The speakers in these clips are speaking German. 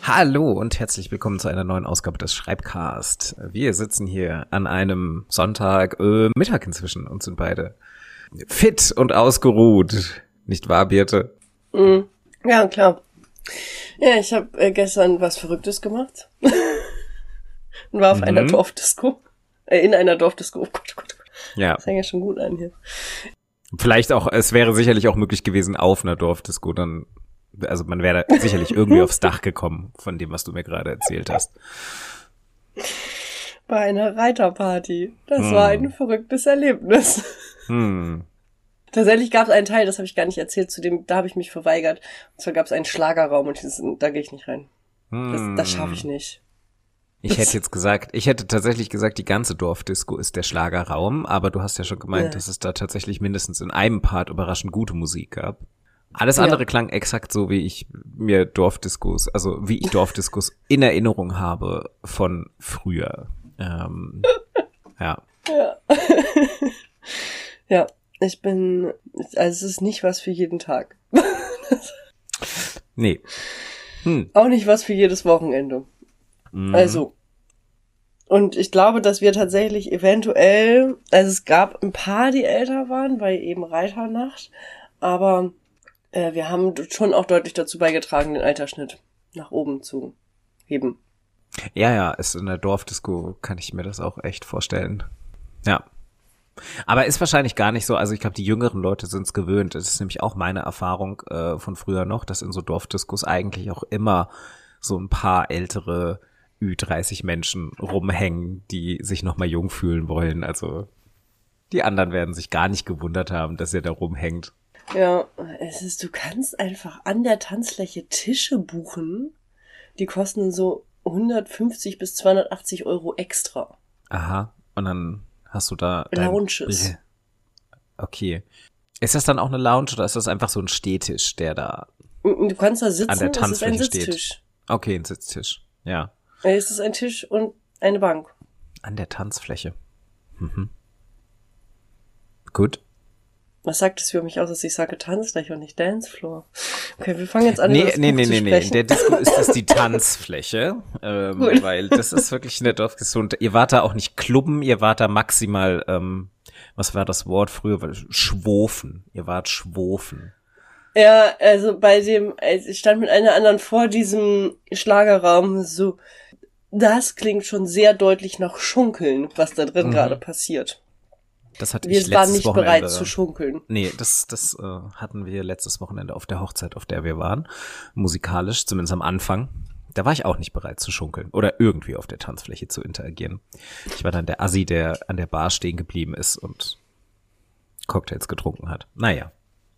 Hallo und herzlich willkommen zu einer neuen Ausgabe des Schreibcast. Wir sitzen hier an einem Sonntag, Mittag inzwischen und sind beide fit und ausgeruht. Nicht wahr, Birte? Ja, klar. Ja, ich habe gestern was Verrücktes gemacht und war auf einer Dorfdisco. In einer Dorfdisco. Oh Gott, oh Gott, oh Gott. Ja. Das fängt ja schon gut an hier. Vielleicht auch, es wäre sicherlich auch möglich gewesen auf einer Dorfdisco dann. Also man wäre da sicherlich irgendwie aufs Dach gekommen von dem, was du mir gerade erzählt hast. Bei einer Reiterparty. Das war ein verrücktes Erlebnis. Tatsächlich gab es einen Teil, das habe ich gar nicht erzählt, da habe ich mich verweigert. Und zwar gab es einen Schlagerraum und da gehe ich nicht rein. Das schaffe ich nicht. Ich hätte tatsächlich gesagt, die ganze Dorfdisco ist der Schlagerraum, aber du hast ja schon gemeint, dass es da tatsächlich mindestens in einem Part überraschend gute Musik gab. Alles andere klang exakt so, wie ich Dorfdiscos in Erinnerung habe von früher. Ja. Ja, also es ist nicht was für jeden Tag. Nee. Auch nicht was für jedes Wochenende. Also. Und ich glaube, dass wir tatsächlich eventuell, also es gab ein paar, die älter waren, weil eben Reiternacht, aber wir haben schon auch deutlich dazu beigetragen, den Altersschnitt nach oben zu heben. Ja, ist in der Dorfdisco, kann ich mir das auch echt vorstellen. Ja. Aber ist wahrscheinlich gar nicht so, also ich glaube, die jüngeren Leute sind es gewöhnt. Das ist nämlich auch meine Erfahrung von früher noch, dass in so Dorfdiscos eigentlich auch immer so ein paar ältere Ü30 Menschen rumhängen, die sich nochmal jung fühlen wollen. Also die anderen werden sich gar nicht gewundert haben, dass ihr da rumhängt. Ja, du kannst einfach an der Tanzfläche Tische buchen, die kosten so 150 bis 280 Euro extra. Aha, und dann hast du da Lounges. Okay. Ist das dann auch eine Lounge oder ist das einfach so ein Stehtisch, der da Du kannst da sitzen, an der Tanzfläche es ist ein Sitztisch. steht? Okay, ein Sitztisch, ja. Es ist ein Tisch und eine Bank. An der Tanzfläche. Gut. Was sagt es für mich aus, dass ich sage Tanzfläche und nicht Dancefloor? Okay, wir fangen jetzt an, Nee. zu In sprechen. der Disco ist das die Tanzfläche, weil das ist wirklich eine Dorfdisco. Und ihr wart da auch nicht Klubben, ihr wart da maximal, was war das Wort früher? Schwofen. Ihr wart Schwofen. Ja, also ich stand mit einer anderen vor diesem Schlagerraum, so, das klingt schon sehr deutlich nach Schunkeln, was da drin gerade passiert. Das hatte Wir ich waren letztes nicht Wochenende. bereit zu schunkeln. Nee, das hatten wir letztes Wochenende auf der Hochzeit, auf der wir waren. Musikalisch, zumindest am Anfang. Da war ich auch nicht bereit zu schunkeln oder irgendwie auf der Tanzfläche zu interagieren. Ich war dann der Assi, der an der Bar stehen geblieben ist und Cocktails getrunken hat. Naja.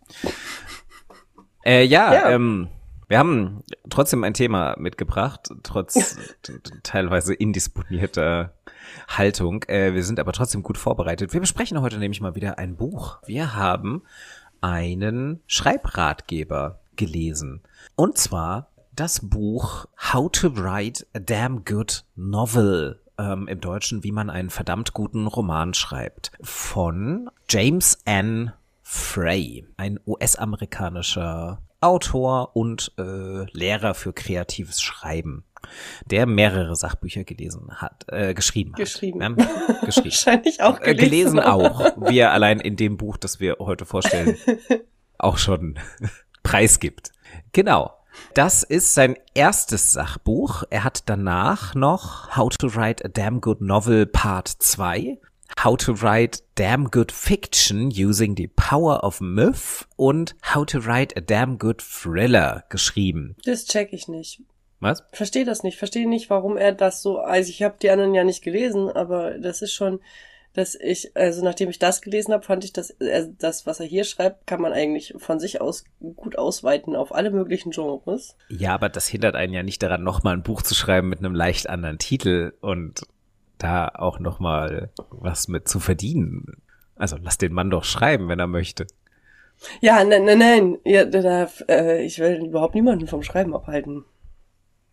Wir haben trotzdem ein Thema mitgebracht, trotz teilweise indisponierter Haltung. Wir sind aber trotzdem gut vorbereitet. Wir besprechen heute nämlich mal wieder ein Buch. Wir haben einen Schreibratgeber gelesen. Und zwar das Buch How to Write a Damn Good Novel. Im Deutschen, wie man einen verdammt guten Roman schreibt. Von James N. Frey, ein US-amerikanischer Autor und Lehrer für kreatives Schreiben, der mehrere Sachbücher geschrieben hat. Geschrieben. Wahrscheinlich auch gelesen auch, wie er allein in dem Buch, das wir heute vorstellen, auch schon preisgibt. Genau. Das ist sein erstes Sachbuch. Er hat danach noch How to Write a Damn Good Novel Part 2, How to Write Damn Good Fiction Using the Power of Myth und How to Write a Damn Good Thriller geschrieben. Das check ich nicht. Was? Verstehe das nicht. Verstehe nicht, warum er das so, also ich habe die anderen ja nicht gelesen, aber das ist schon, nachdem ich das gelesen habe, fand ich, dass das, was er hier schreibt, kann man eigentlich von sich aus gut ausweiten auf alle möglichen Genres. Ja, aber das hindert einen ja nicht daran, nochmal ein Buch zu schreiben mit einem leicht anderen Titel und da auch nochmal was mit zu verdienen. Also lass den Mann doch schreiben, wenn er möchte. Ja, nein. Ja, ich will überhaupt niemanden vom Schreiben abhalten.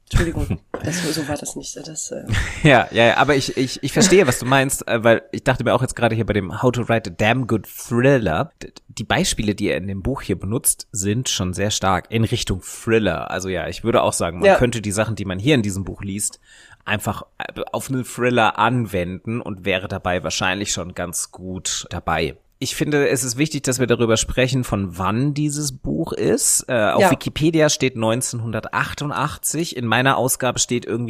Entschuldigung, so war das nicht. Ja, aber ich verstehe, was du meinst, weil ich dachte mir auch jetzt gerade hier bei dem How to Write a Damn Good Thriller, die Beispiele, die er in dem Buch hier benutzt, sind schon sehr stark in Richtung Thriller. Also ja, ich würde auch sagen, man könnte die Sachen, die man hier in diesem Buch liest, einfach auf einen Thriller anwenden und wäre dabei wahrscheinlich schon ganz gut dabei. Ich finde, es ist wichtig, dass wir darüber sprechen, von wann dieses Buch ist. Auf Wikipedia steht 1988, in meiner Ausgabe steht irgendwie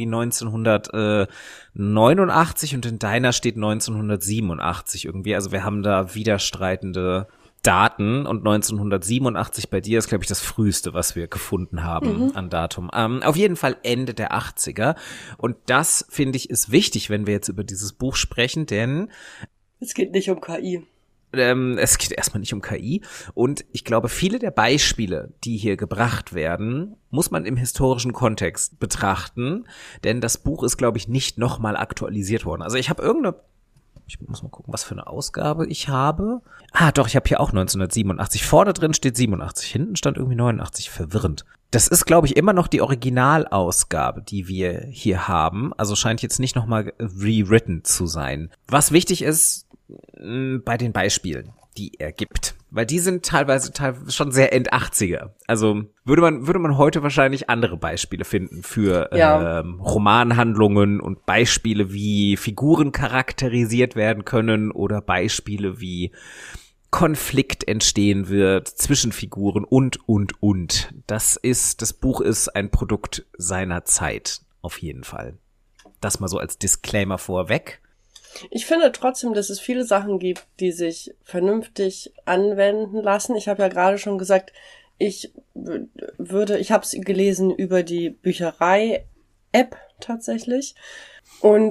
1989 und in deiner steht 1987 irgendwie. Also wir haben da widerstreitende Daten und 1987 bei dir ist, glaube ich, das früheste, was wir gefunden haben an Datum. Auf jeden Fall Ende der 80er. Und das, finde ich, ist wichtig, wenn wir jetzt über dieses Buch sprechen, denn es geht nicht um KI. Es geht erstmal nicht um KI und ich glaube, viele der Beispiele, die hier gebracht werden, muss man im historischen Kontext betrachten, denn das Buch ist, glaube ich, nicht nochmal aktualisiert worden. Also ich muss mal gucken, was für eine Ausgabe ich habe. Doch, ich habe hier auch 1987. Vorne drin steht 87, hinten stand irgendwie 89, verwirrend. Das ist, glaube ich, immer noch die Originalausgabe, die wir hier haben, also scheint jetzt nicht nochmal rewritten zu sein. Was wichtig ist, bei den Beispielen, die er gibt. Weil die sind teilweise schon sehr End-80er. Also würde man heute wahrscheinlich andere Beispiele finden für Romanhandlungen und Beispiele, wie Figuren charakterisiert werden können oder Beispiele, wie Konflikt entstehen wird zwischen Figuren und. Das Buch ist ein Produkt seiner Zeit, auf jeden Fall. Das mal so als Disclaimer vorweg. Ich finde trotzdem, dass es viele Sachen gibt, die sich vernünftig anwenden lassen. Ich habe ja gerade schon gesagt, ich habe es gelesen über die Bücherei-App tatsächlich und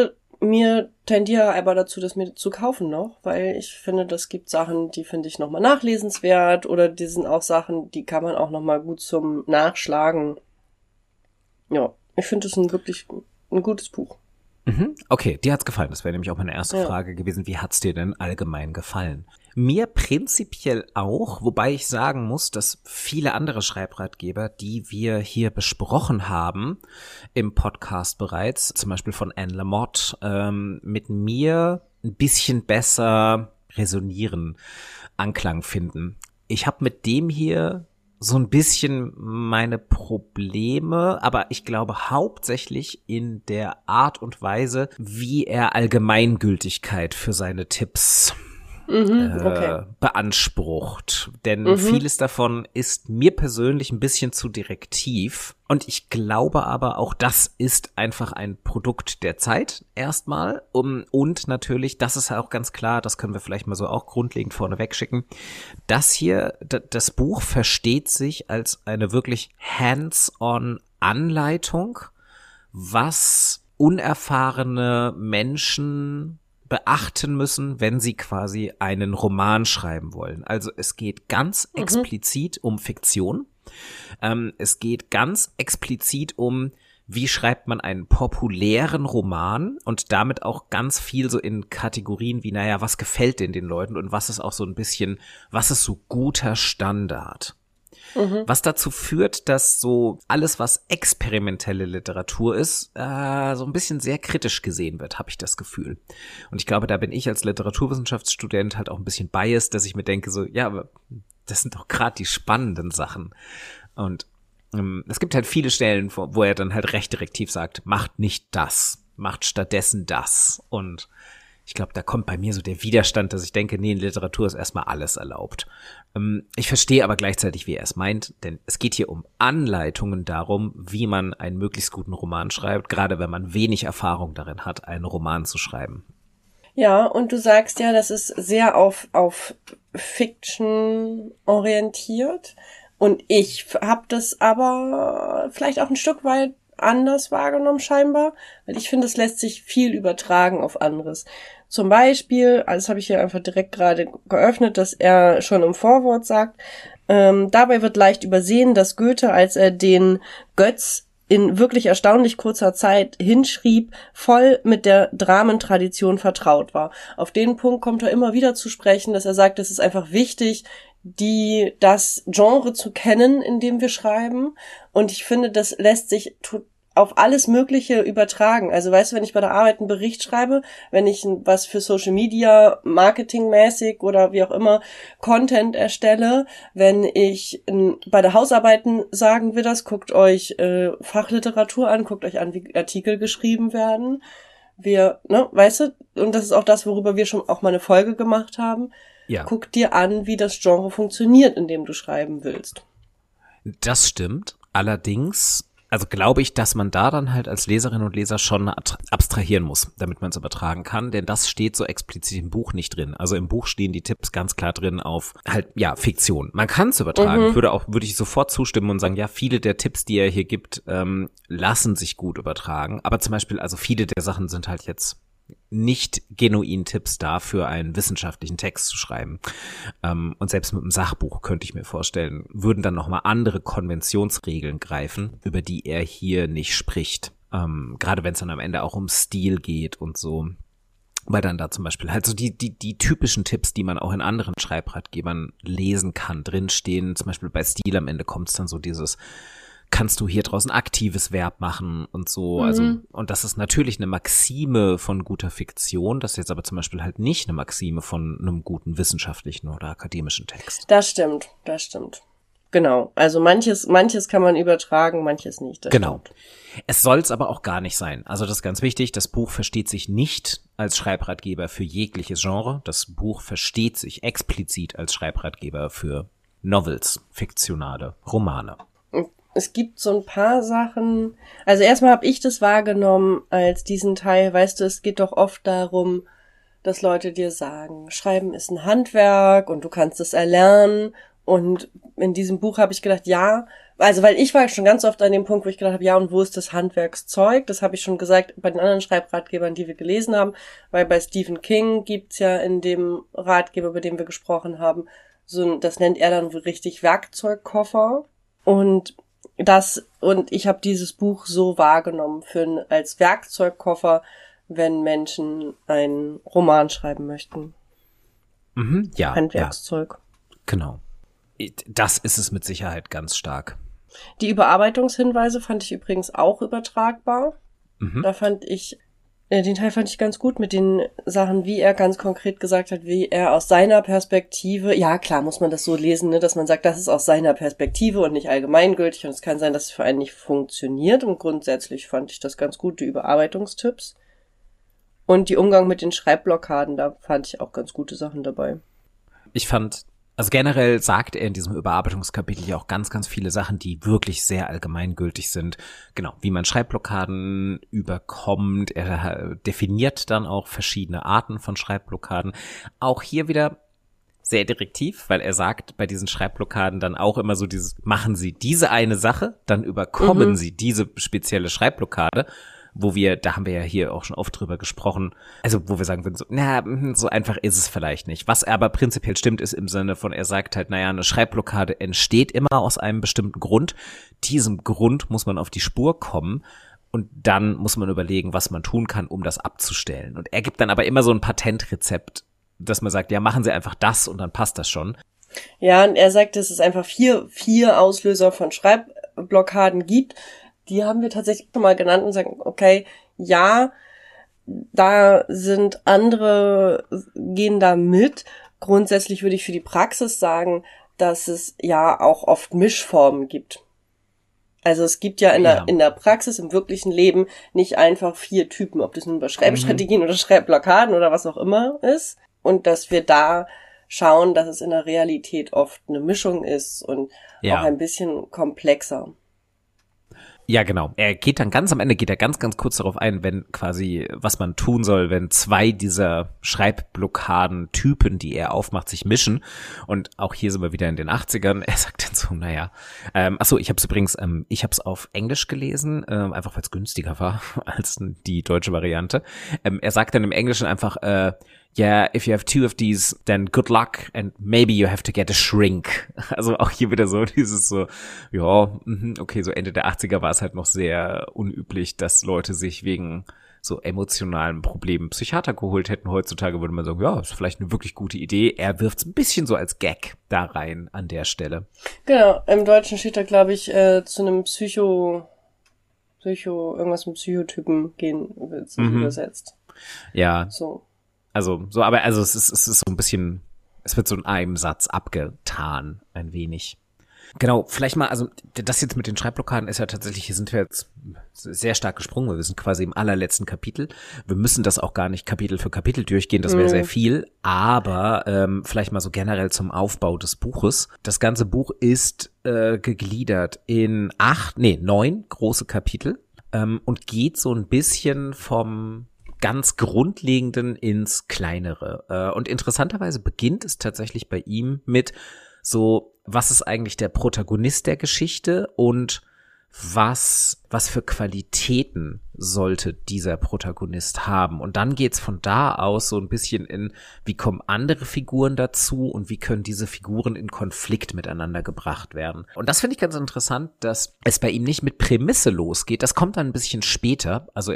tendiere aber dazu, das mir zu kaufen noch, weil ich finde, das gibt Sachen, die finde ich nochmal nachlesenswert oder die sind auch Sachen, die kann man auch nochmal gut zum Nachschlagen. Ja, ich finde es wirklich ein gutes Buch. Okay, dir hat's gefallen. Das wäre nämlich auch meine erste Frage gewesen. Wie hat's dir denn allgemein gefallen? Mir prinzipiell auch, wobei ich sagen muss, dass viele andere Schreibratgeber, die wir hier besprochen haben im Podcast bereits, zum Beispiel von Anne Lamott, mit mir ein bisschen besser resonieren, Anklang finden. Ich habe mit dem hier so ein bisschen meine Probleme, aber ich glaube hauptsächlich in der Art und Weise, wie er Allgemeingültigkeit für seine Tipps beansprucht. Denn vieles davon ist mir persönlich ein bisschen zu direktiv. Und ich glaube aber auch, das ist einfach ein Produkt der Zeit erstmal. Und natürlich, das ist auch ganz klar, das können wir vielleicht mal so auch grundlegend vorneweg schicken. Das hier, das Buch versteht sich als eine wirklich hands-on Anleitung, was unerfahrene Menschen beachten müssen, wenn sie quasi einen Roman schreiben wollen. Also es geht ganz explizit um Fiktion. Es geht ganz explizit um, wie schreibt man einen populären Roman und damit auch ganz viel so in Kategorien wie, was gefällt denn den Leuten und was ist auch so ein bisschen, was ist so guter Standard? Was dazu führt, dass so alles, was experimentelle Literatur ist, so ein bisschen sehr kritisch gesehen wird, habe ich das Gefühl. Und ich glaube, da bin ich als Literaturwissenschaftsstudent halt auch ein bisschen biased, dass ich mir denke so, aber das sind doch gerade die spannenden Sachen. Und es gibt halt viele Stellen, wo er dann halt recht direktiv sagt, macht nicht das, macht stattdessen das. Und ich glaube, da kommt bei mir so der Widerstand, dass ich denke, nee, in Literatur ist erstmal alles erlaubt. Ich verstehe aber gleichzeitig, wie er es meint, denn es geht hier um Anleitungen darum, wie man einen möglichst guten Roman schreibt, gerade wenn man wenig Erfahrung darin hat, einen Roman zu schreiben. Ja, und du sagst ja, das ist sehr auf Fiction orientiert. Und ich habe das aber vielleicht auch ein Stück weit anders wahrgenommen scheinbar, weil ich finde, es lässt sich viel übertragen auf anderes. Zum Beispiel, also das habe ich hier einfach direkt gerade geöffnet, dass er schon im Vorwort sagt, dabei wird leicht übersehen, dass Goethe, als er den Götz in wirklich erstaunlich kurzer Zeit hinschrieb, voll mit der Dramentradition vertraut war. Auf den Punkt kommt er immer wieder zu sprechen, dass er sagt, es ist einfach wichtig, das Genre zu kennen, in dem wir schreiben. Und ich finde, das lässt sich auf alles Mögliche übertragen. Also weißt du, wenn ich bei der Arbeit einen Bericht schreibe, wenn ich was für Social Media, marketingmäßig oder wie auch immer Content erstelle, wenn ich bei der Hausarbeiten sagen wir das, guckt euch Fachliteratur an, guckt euch an, wie Artikel geschrieben werden. Weißt du, und das ist auch das, worüber wir schon auch mal eine Folge gemacht haben. Ja. Guck dir an, wie das Genre funktioniert, in dem du schreiben willst. Das stimmt. Allerdings, also glaube ich, dass man da dann halt als Leserin und Leser schon abstrahieren muss, damit man es übertragen kann, denn das steht so explizit im Buch nicht drin. Also im Buch stehen die Tipps ganz klar drin auf halt, ja, Fiktion. Man kann es übertragen, würde ich sofort zustimmen und sagen, ja, viele der Tipps, die er hier gibt, lassen sich gut übertragen. Aber zum Beispiel, also viele der Sachen sind halt jetzt nicht genuin Tipps dafür, einen wissenschaftlichen Text zu schreiben. Und selbst mit einem Sachbuch könnte ich mir vorstellen, würden dann nochmal andere Konventionsregeln greifen, über die er hier nicht spricht. Gerade wenn es dann am Ende auch um Stil geht und so. Weil dann da zum Beispiel halt so die typischen Tipps, die man auch in anderen Schreibratgebern lesen kann, drinstehen. Zum Beispiel bei Stil am Ende kommt es dann so dieses: kannst du hier draußen aktives Verb machen und so, also, und das ist natürlich eine Maxime von guter Fiktion, das ist jetzt aber zum Beispiel halt nicht eine Maxime von einem guten wissenschaftlichen oder akademischen Text. Das stimmt. Genau, also manches kann man übertragen, manches nicht. Genau. Stimmt. Es soll es aber auch gar nicht sein. Also das ist ganz wichtig, das Buch versteht sich nicht als Schreibratgeber für jegliches Genre, das Buch versteht sich explizit als Schreibratgeber für Novels, fiktionale Romane. Es gibt so ein paar Sachen, also erstmal habe ich das wahrgenommen als diesen Teil, weißt du, es geht doch oft darum, dass Leute dir sagen, Schreiben ist ein Handwerk und du kannst es erlernen, und in diesem Buch habe ich gedacht, ja, also weil ich war schon ganz oft an dem Punkt, wo ich gedacht habe, ja, und wo ist das Handwerkszeug? Das habe ich schon gesagt bei den anderen Schreibratgebern, die wir gelesen haben, weil bei Stephen King gibt's ja in dem Ratgeber, über den wir gesprochen haben, das nennt er dann richtig Werkzeugkoffer, und ich habe dieses Buch so wahrgenommen als Werkzeugkoffer, wenn Menschen einen Roman schreiben möchten. Ja. Handwerkszeug. Ja, genau. Das ist es mit Sicherheit ganz stark. Die Überarbeitungshinweise fand ich übrigens auch übertragbar. Da den Teil fand ich ganz gut mit den Sachen, wie er ganz konkret gesagt hat, wie er aus seiner Perspektive, ja klar muss man das so lesen, ne, dass man sagt, das ist aus seiner Perspektive und nicht allgemeingültig, und es kann sein, dass es für einen nicht funktioniert, und grundsätzlich fand ich das ganz gut, die Überarbeitungstipps. Und die Umgang mit den Schreibblockaden, da fand ich auch ganz gute Sachen dabei. Ich fand, also generell sagt er in diesem Überarbeitungskapitel ja auch ganz, ganz viele Sachen, die wirklich sehr allgemeingültig sind. Genau, wie man Schreibblockaden überkommt. Er definiert dann auch verschiedene Arten von Schreibblockaden. Auch hier wieder sehr direktiv, weil er sagt bei diesen Schreibblockaden dann auch immer so machen Sie diese eine Sache, dann überkommen Sie diese spezielle Schreibblockade. Da haben wir ja hier auch schon oft drüber gesprochen, also wo wir sagen würden, so einfach ist es vielleicht nicht. Was aber prinzipiell stimmt, ist im Sinne von, er sagt halt, eine Schreibblockade entsteht immer aus einem bestimmten Grund. Diesem Grund muss man auf die Spur kommen, und dann muss man überlegen, was man tun kann, um das abzustellen. Und er gibt dann aber immer so ein Patentrezept, dass man sagt, ja, machen Sie einfach das und dann passt das schon. Ja, und er sagt, dass es einfach vier Auslöser von Schreibblockaden gibt. Die haben wir tatsächlich schon mal genannt und sagen, okay, ja, da sind andere, gehen da mit. Grundsätzlich würde ich für die Praxis sagen, dass es ja auch oft Mischformen gibt. Also es gibt ja in der Praxis, im wirklichen Leben, nicht einfach 4 Typen, ob das nun bei Schreibstrategien oder Schreibblockaden oder was auch immer ist. Und dass wir da schauen, dass es in der Realität oft eine Mischung ist und auch ein bisschen komplexer. Ja, genau. Er geht dann ganz am Ende, ganz, ganz kurz darauf ein, wenn quasi, was man tun soll, wenn 2 dieser Schreibblockaden-Typen, die er aufmacht, sich mischen. Und auch hier sind wir wieder in den 80ern. Er sagt dann so, ich hab's auf Englisch gelesen, einfach weil es günstiger war als die deutsche Variante. Er sagt dann im Englischen einfach, yeah, if you have 2 of these, then good luck and maybe you have to get a shrink. Also auch hier wieder so dieses so, ja, okay, so Ende der 80er war es halt noch sehr unüblich, dass Leute sich wegen so emotionalen Problemen Psychiater geholt hätten. Heutzutage würde man sagen, ja, ist vielleicht eine wirklich gute Idee. Er wirft's ein bisschen so als Gag da rein an der Stelle. Genau, im Deutschen steht da, glaube ich, zu einem irgendwas mit Psychotypen gehen, wird sich übersetzt. Ja. So. Also es ist so ein bisschen, es wird so in einem Satz abgetan, ein wenig. Genau, vielleicht mal, also das jetzt mit den Schreibblockaden ist ja tatsächlich, hier sind wir jetzt sehr stark gesprungen, weil wir sind quasi im allerletzten Kapitel. Wir müssen das auch gar nicht Kapitel für Kapitel durchgehen, das wäre sehr viel, aber vielleicht mal so generell zum Aufbau des Buches. Das ganze Buch ist gegliedert in 9 große Kapitel und geht so ein bisschen vom ganz Grundlegenden ins Kleinere. Und interessanterweise beginnt es tatsächlich bei ihm mit so, was ist eigentlich der Protagonist der Geschichte und was für Qualitäten sollte dieser Protagonist haben? Und dann geht's von da aus so ein bisschen in, wie kommen andere Figuren dazu und wie können diese Figuren in Konflikt miteinander gebracht werden? Und das finde ich ganz interessant, dass es bei ihm nicht mit Prämisse losgeht. Das kommt dann ein bisschen später. Also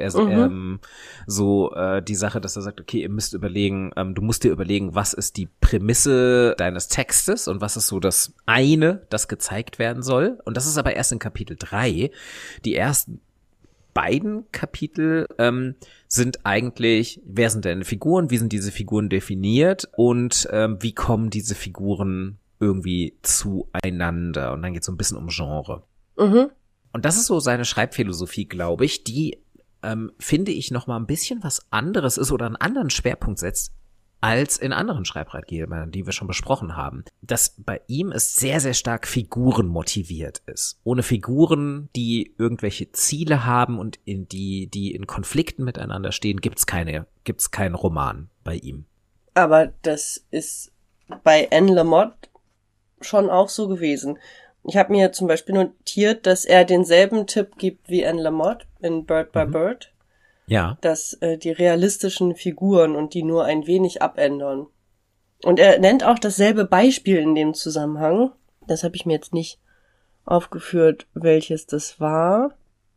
die Sache, dass er sagt, okay, ihr müsst überlegen, du musst dir überlegen, was ist die Prämisse deines Textes und was ist so das eine, das gezeigt werden soll. Und das ist aber erst in Kapitel 3. Die ersten beiden Kapitel sind eigentlich, wer sind denn Figuren, wie sind diese Figuren definiert und wie kommen diese Figuren irgendwie zueinander? Und dann geht es so ein bisschen um Genre. Und das ist so seine Schreibphilosophie, glaube ich, die, finde ich, noch mal ein bisschen was anderes ist oder einen anderen Schwerpunkt setzt, als in anderen Schreibratgebern, die wir schon besprochen haben. Dass bei ihm es sehr, sehr stark figurenmotiviert ist. Ohne Figuren, die irgendwelche Ziele haben und die in Konflikten miteinander stehen, gibt's keinen Roman bei ihm. Aber das ist bei Anne Lamott schon auch so gewesen. Ich habe mir zum Beispiel notiert, dass er denselben Tipp gibt wie Anne Lamott in Bird by Bird. Ja. Dass die realistischen Figuren und die nur ein wenig abändern. Und er nennt auch dasselbe Beispiel in dem Zusammenhang. Das habe ich mir jetzt nicht aufgeführt, welches das war.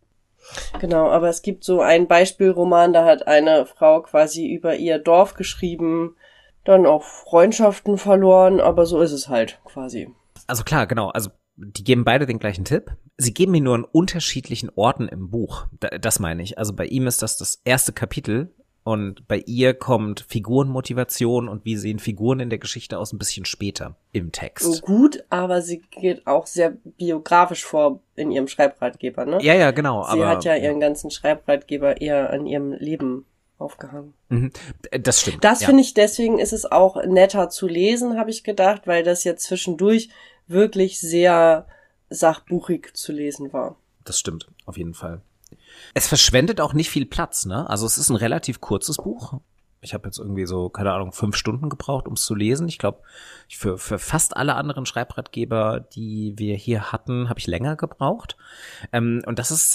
Genau, aber es gibt so einen Beispielroman, da hat eine Frau quasi über ihr Dorf geschrieben, dann auch Freundschaften verloren, aber so ist es halt quasi. Also klar, genau, also die geben beide den gleichen Tipp. Sie geben ihn nur an unterschiedlichen Orten im Buch. Das meine ich. Also bei ihm ist das erste Kapitel und bei ihr kommt Figurenmotivation und wie sehen Figuren in der Geschichte aus ein bisschen später im Text. Gut, aber sie geht auch sehr biografisch vor in ihrem Schreibratgeber, ne? Ja, genau. Sie hat ja ihren ganzen Schreibratgeber eher an ihrem Leben aufgehangen. Das stimmt. Das finde ich, deswegen ist es auch netter zu lesen, habe ich gedacht, weil das jetzt zwischendurch wirklich sehr sachbuchig zu lesen war. Das stimmt, auf jeden Fall. Es verschwendet auch nicht viel Platz, ne? Also es ist ein relativ kurzes Buch. Ich habe jetzt irgendwie so, keine Ahnung, 5 Stunden gebraucht, um es zu lesen. Ich glaube, für fast alle anderen Schreibratgeber, die wir hier hatten, habe ich länger gebraucht. Und das ist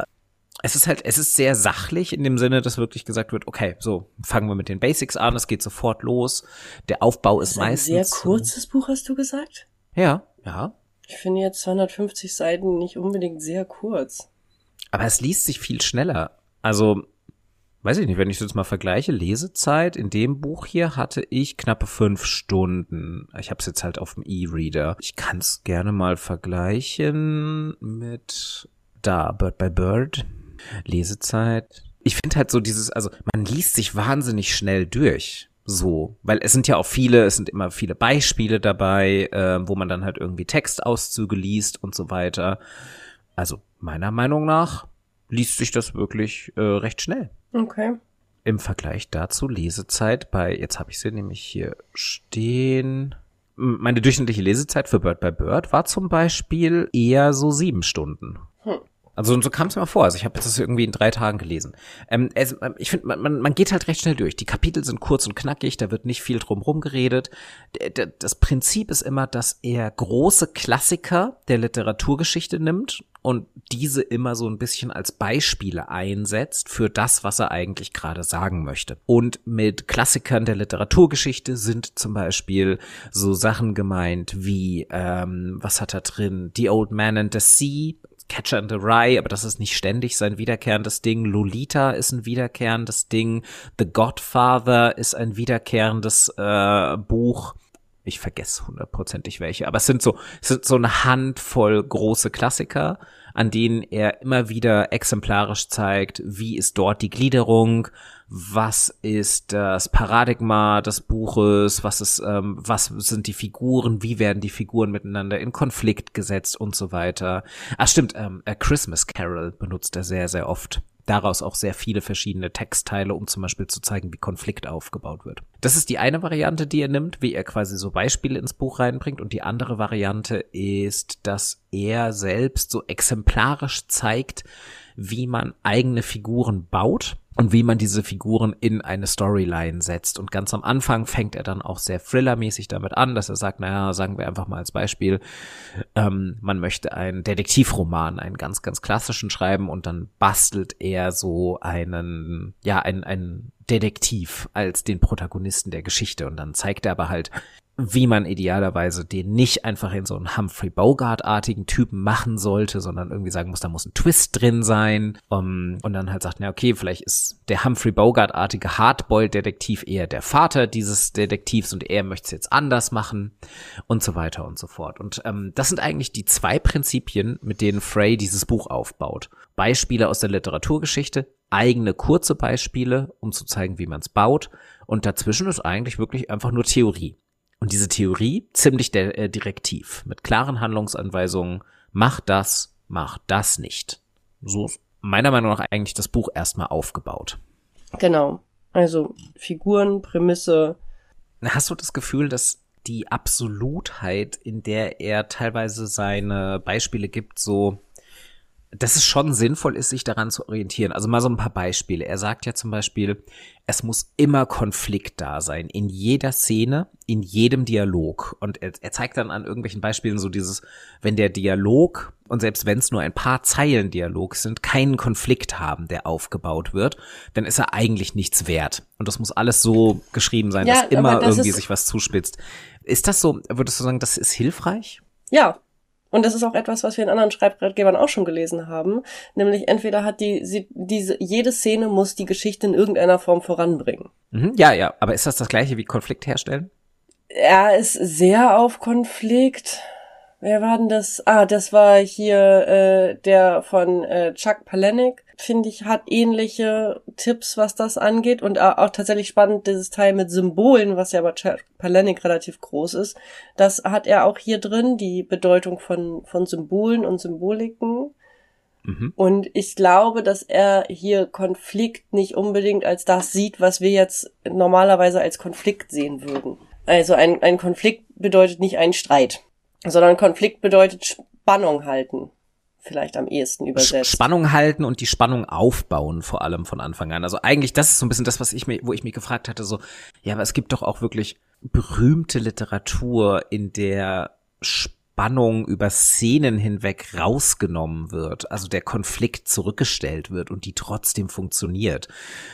es ist sehr sachlich in dem Sinne, dass wirklich gesagt wird, okay, so, fangen wir mit den Basics an, es geht sofort los. Der Aufbau ist meistens. Ein sehr kurzes Buch, hast du gesagt? Ja. Ich finde jetzt 250 Seiten nicht unbedingt sehr kurz. Aber es liest sich viel schneller. Also, weiß ich nicht, wenn ich das jetzt mal vergleiche, Lesezeit in dem Buch hier hatte ich knappe 5 Stunden. Ich habe es jetzt halt auf dem E-Reader. Ich kann es gerne mal vergleichen mit Bird by Bird. Lesezeit. Ich finde halt so also man liest sich wahnsinnig schnell durch. So, weil es sind immer viele Beispiele dabei, wo man dann halt irgendwie Textauszüge liest und so weiter. Also meiner Meinung nach liest sich das wirklich recht schnell. Okay. Im Vergleich dazu Lesezeit jetzt habe ich sie nämlich hier stehen. Meine durchschnittliche Lesezeit für Bird by Bird war zum Beispiel eher so 7 Stunden. Also so kam es mir mal vor. Also ich habe das irgendwie in 3 Tagen gelesen. Ich finde, man geht halt recht schnell durch. Die Kapitel sind kurz und knackig, da wird nicht viel drumherum geredet. Das Prinzip ist immer, dass er große Klassiker der Literaturgeschichte nimmt und diese immer so ein bisschen als Beispiele einsetzt für das, was er eigentlich gerade sagen möchte. Und mit Klassikern der Literaturgeschichte sind zum Beispiel so Sachen gemeint wie, was hat er drin? The Old Man and the Sea, Catcher in the Rye, aber das ist nicht ständig sein wiederkehrendes Ding. Lolita ist ein wiederkehrendes Ding. The Godfather ist ein wiederkehrendes Buch. Ich vergesse 100%ig welche, aber es sind so eine Handvoll große Klassiker, an denen er immer wieder exemplarisch zeigt, wie ist dort die Gliederung, was ist das Paradigma des Buches, was sind die Figuren, wie werden die Figuren miteinander in Konflikt gesetzt und so weiter. Stimmt, A Christmas Carol benutzt er sehr, sehr oft. Daraus auch sehr viele verschiedene Textteile, um zum Beispiel zu zeigen, wie Konflikt aufgebaut wird. Das ist die eine Variante, die er nimmt, wie er quasi so Beispiele ins Buch reinbringt. Und die andere Variante ist, dass er selbst so exemplarisch zeigt, wie man eigene Figuren baut und wie man diese Figuren in eine Storyline setzt. Und ganz am Anfang fängt er dann auch sehr thrillermäßig damit an, dass er sagt, naja, sagen wir einfach mal als Beispiel, man möchte einen Detektivroman, einen ganz, ganz klassischen schreiben und dann bastelt er so einen Detektiv als den Protagonisten der Geschichte und dann zeigt er aber halt, wie man idealerweise den nicht einfach in so einen Humphrey Bogart-artigen Typen machen sollte, sondern irgendwie sagen muss, da muss ein Twist drin sein. Und dann halt sagt, na okay, vielleicht ist der Humphrey Bogart-artige Hardboiled-Detektiv eher der Vater dieses Detektivs und er möchte es jetzt anders machen und so weiter und so fort. Und das sind eigentlich die zwei Prinzipien, mit denen Frey dieses Buch aufbaut. Beispiele aus der Literaturgeschichte, eigene kurze Beispiele, um zu zeigen, wie man es baut. Und dazwischen ist eigentlich wirklich einfach nur Theorie. Und diese Theorie ziemlich direktiv, mit klaren Handlungsanweisungen, mach das nicht. So ist meiner Meinung nach eigentlich das Buch erstmal aufgebaut. Genau, also Figuren, Prämisse. Hast du das Gefühl, dass die Absolutheit, in der er teilweise seine Beispiele gibt, so, dass es schon sinnvoll ist, sich daran zu orientieren? Also mal so ein paar Beispiele. Er sagt ja zum Beispiel, es muss immer Konflikt da sein, in jeder Szene, in jedem Dialog. Und er zeigt dann an irgendwelchen Beispielen so dieses, wenn der Dialog, und selbst wenn es nur ein paar Zeilen Dialog sind, keinen Konflikt haben, der aufgebaut wird, dann ist er eigentlich nichts wert. Und das muss alles so geschrieben sein, dass immer irgendwie sich was zuspitzt. Ist das so, würdest du sagen, das ist hilfreich? Ja. Und das ist auch etwas, was wir in anderen Schreibratgebern auch schon gelesen haben. Nämlich entweder hat jede Szene muss die Geschichte in irgendeiner Form voranbringen. Ja, aber ist das Gleiche wie Konflikt herstellen? Er ist sehr auf Konflikt. Wer war denn das? Das war hier der von Chuck Palahniuk. Finde ich, hat ähnliche Tipps, was das angeht. Und auch tatsächlich spannend, dieses Teil mit Symbolen, was ja bei Chuck Palahniuk relativ groß ist. Das hat er auch hier drin, die Bedeutung von Symbolen und Symboliken. Und ich glaube, dass er hier Konflikt nicht unbedingt als das sieht, was wir jetzt normalerweise als Konflikt sehen würden. Also ein Konflikt bedeutet nicht einen Streit, sondern Konflikt bedeutet Spannung halten. Vielleicht am ehesten übersetzt. Spannung halten und die Spannung aufbauen, vor allem von Anfang an. Also eigentlich, das ist so ein bisschen das, wo ich mich gefragt hatte, so, ja, aber es gibt doch auch wirklich berühmte Literatur, in der Spannung über Szenen hinweg rausgenommen wird, also der Konflikt zurückgestellt wird und die trotzdem funktioniert.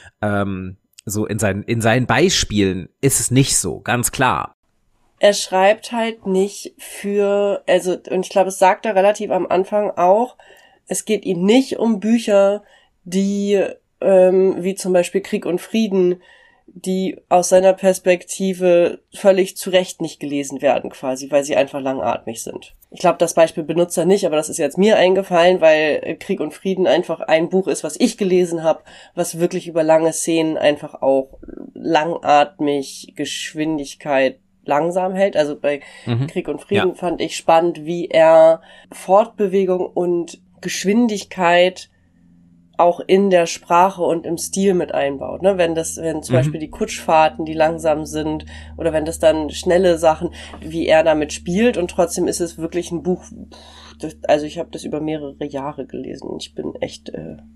So in seinen Beispielen ist es nicht so, ganz klar. Er schreibt halt nicht und ich glaube, es sagt er relativ am Anfang auch, es geht ihm nicht um Bücher, die, wie zum Beispiel Krieg und Frieden, die aus seiner Perspektive völlig zu Recht nicht gelesen werden quasi, weil sie einfach langatmig sind. Ich glaube, das Beispiel benutzt er nicht, aber das ist jetzt mir eingefallen, weil Krieg und Frieden einfach ein Buch ist, was ich gelesen habe, was wirklich über lange Szenen einfach auch langatmig Geschwindigkeit langsam hält. Also bei Krieg und Frieden fand ich spannend, wie er Fortbewegung und Geschwindigkeit auch in der Sprache und im Stil mit einbaut. Ne? Wenn zum Beispiel die Kutschfahrten, die langsam sind, oder wenn das dann schnelle Sachen, wie er damit spielt, und trotzdem ist es wirklich ein Buch, also ich habe das über mehrere Jahre gelesen und ich bin echt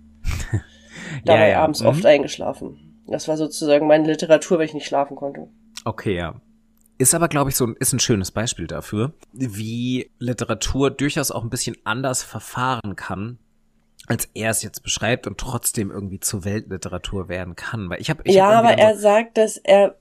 dabei abends oft eingeschlafen. Das war sozusagen meine Literatur, weil ich nicht schlafen konnte. Okay, ja. Ist aber, glaube ich, ist ein schönes Beispiel dafür, wie Literatur durchaus auch ein bisschen anders verfahren kann, als er es jetzt beschreibt und trotzdem irgendwie zur Weltliteratur werden kann. Weil er sagt, dass er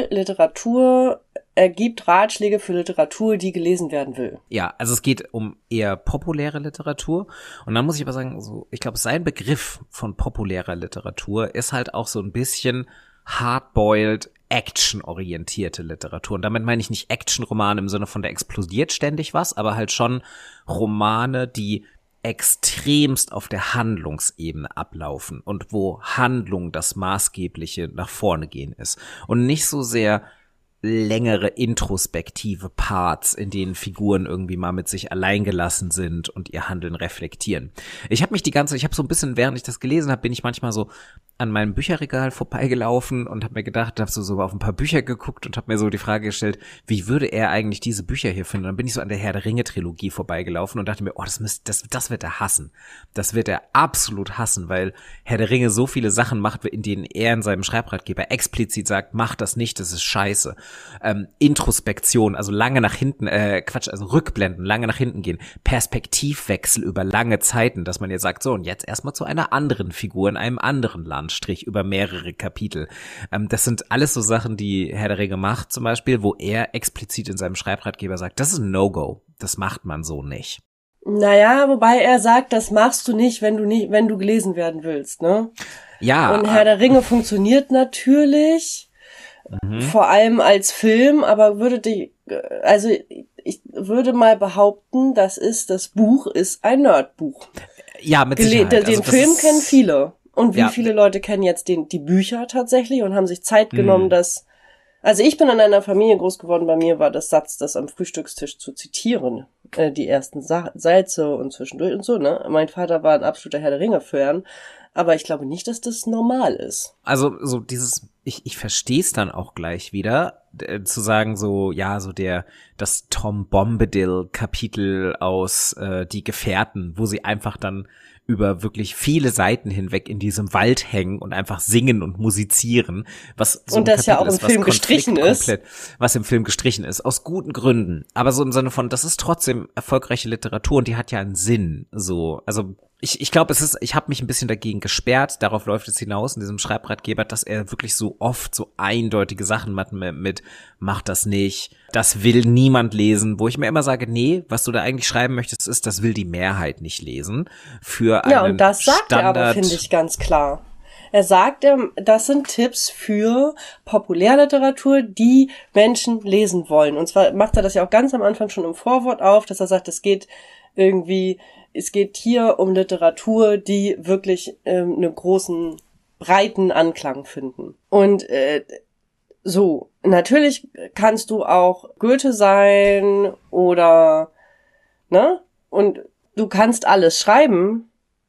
gibt Ratschläge für Literatur, die gelesen werden will. Ja, also es geht um eher populäre Literatur. Und dann muss ich aber sagen, so, ich glaube, sein Begriff von populärer Literatur ist halt auch so ein bisschen hardboiled actionorientierte Literatur. Und damit meine ich nicht Actionromane im Sinne von, da explodiert ständig was, aber halt schon Romane, die extremst auf der Handlungsebene ablaufen und wo Handlung das Maßgebliche nach vorne gehen ist. Und nicht so sehr längere introspektive Parts, in denen Figuren irgendwie mal mit sich allein gelassen sind und ihr Handeln reflektieren. Ich habe so ein bisschen, während ich das gelesen habe, bin ich manchmal so an meinem Bücherregal vorbeigelaufen und habe mir gedacht, habe so auf ein paar Bücher geguckt und habe mir so die Frage gestellt, wie würde er eigentlich diese Bücher hier finden? Und dann bin ich so an der Herr der Ringe Trilogie vorbeigelaufen und dachte mir, das wird er hassen. Das wird er absolut hassen, weil Herr der Ringe so viele Sachen macht, in denen er in seinem Schreibratgeber explizit sagt, mach das nicht, das ist scheiße. Introspektion, also lange nach hinten, also Rückblenden, lange nach hinten gehen, Perspektivwechsel über lange Zeiten, dass man jetzt sagt, so und jetzt erstmal zu einer anderen Figur in einem anderen Landstrich über mehrere Kapitel. Das sind alles so Sachen, die Herr der Ringe macht zum Beispiel, wo er explizit in seinem Schreibratgeber sagt, das ist ein No-Go, das macht man so nicht. Naja, wobei er sagt, das machst du nicht, wenn du gelesen werden willst, ne? Ja. Und Herr der Ringe funktioniert natürlich, vor allem als Film, aber ich würde mal behaupten, das Buch ist ein Nerdbuch. Ja, mit Sicherheit. Den Film kennen viele. Und wie viele Leute kennen jetzt die Bücher tatsächlich und haben sich Zeit genommen, also ich bin in einer Familie groß geworden, bei mir war das Satz, das am Frühstückstisch zu zitieren, die ersten Sätze und zwischendurch und so, ne? Mein Vater war ein absoluter Herr der Ringe-Fan, aber ich glaube nicht, dass das normal ist. Also so ich verstehe es dann auch gleich wieder, zu sagen so, ja, so das Tom Bombadil-Kapitel aus Die Gefährten, wo sie einfach dann über wirklich viele Seiten hinweg in diesem Wald hängen und einfach singen und musizieren, was so und das Kapitel ja auch im Film gestrichen ist. Was im Film gestrichen ist, aus guten Gründen. Aber so im Sinne von, das ist trotzdem erfolgreiche Literatur und die hat ja einen Sinn, so. Also ich glaube, ich habe mich ein bisschen dagegen gesperrt, darauf läuft es hinaus in diesem Schreibratgeber, dass er wirklich so oft so eindeutige Sachen mit mach das nicht, das will niemand lesen, wo ich mir immer sage, nee, was du da eigentlich schreiben möchtest, ist, das will die Mehrheit nicht lesen. Für einen und das sagt er aber, finde ich, ganz klar. Er sagt, das sind Tipps für Populärliteratur, die Menschen lesen wollen. Und zwar macht er das ja auch ganz am Anfang schon im Vorwort auf, dass er sagt, es geht hier um Literatur, die wirklich einen großen, breiten Anklang finden. Und so, natürlich kannst du auch Goethe sein oder, ne? Und du kannst alles schreiben.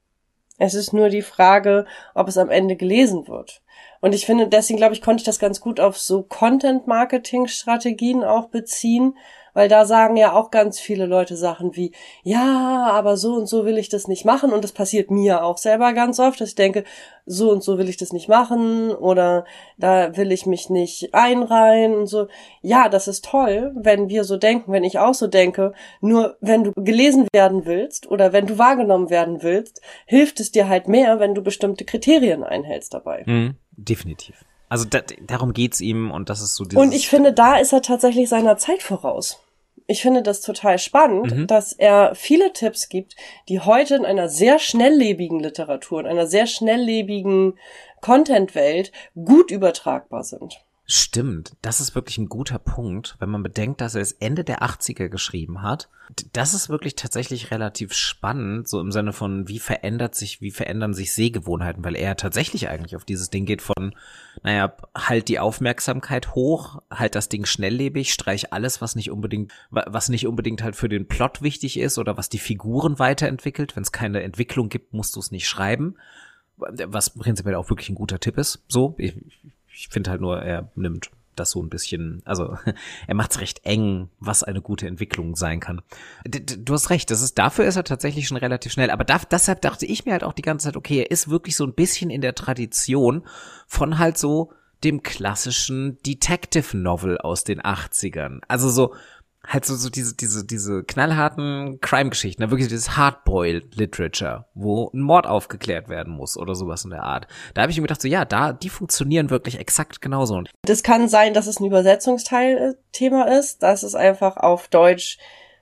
Es ist nur die Frage, ob es am Ende gelesen wird. Und ich finde, deswegen glaube ich, konnte ich das ganz gut auf so Content-Marketing-Strategien auch beziehen, weil da sagen ja auch ganz viele Leute Sachen wie, ja, aber so und so will ich das nicht machen. Und das passiert mir auch selber ganz oft, dass ich denke, so und so will ich das nicht machen oder da will ich mich nicht einreihen und so. Ja, das ist toll, wenn wir so denken, wenn ich auch so denke. Nur wenn du gelesen werden willst oder wenn du wahrgenommen werden willst, hilft es dir halt mehr, wenn du bestimmte Kriterien einhältst dabei. Definitiv. Also darum geht's ihm und das ist so dieses. Und ich finde, da ist er tatsächlich seiner Zeit voraus. Ich finde das total spannend, dass er viele Tipps gibt, die heute in einer sehr schnelllebigen Literatur, in einer sehr schnelllebigen Content-Welt gut übertragbar sind. Stimmt, das ist wirklich ein guter Punkt, wenn man bedenkt, dass er es Ende der 80er geschrieben hat. Das ist wirklich tatsächlich relativ spannend, so im Sinne von, wie verändern sich Sehgewohnheiten, weil er tatsächlich eigentlich auf dieses Ding geht von, halt die Aufmerksamkeit hoch, halt das Ding schnelllebig, streich alles, was nicht unbedingt halt für den Plot wichtig ist oder was die Figuren weiterentwickelt. Wenn es keine Entwicklung gibt, musst du es nicht schreiben, was prinzipiell auch wirklich ein guter Tipp ist. So, ich finde halt nur, er nimmt das so ein bisschen, also er macht es recht eng, was eine gute Entwicklung sein kann. Du hast recht, dafür ist er tatsächlich schon relativ schnell, aber deshalb dachte ich mir halt auch die ganze Zeit, okay, er ist wirklich so ein bisschen in der Tradition von halt so dem klassischen Detective Novel aus den 80ern. Also so halt so diese knallharten Crime-Geschichten, wirklich dieses Hardboiled Literature, wo ein Mord aufgeklärt werden muss oder sowas in der Art. Da habe ich mir gedacht, so ja, die funktionieren wirklich exakt genauso. Das kann sein, dass es ein Übersetzungsteil-Thema ist, dass es einfach auf Deutsch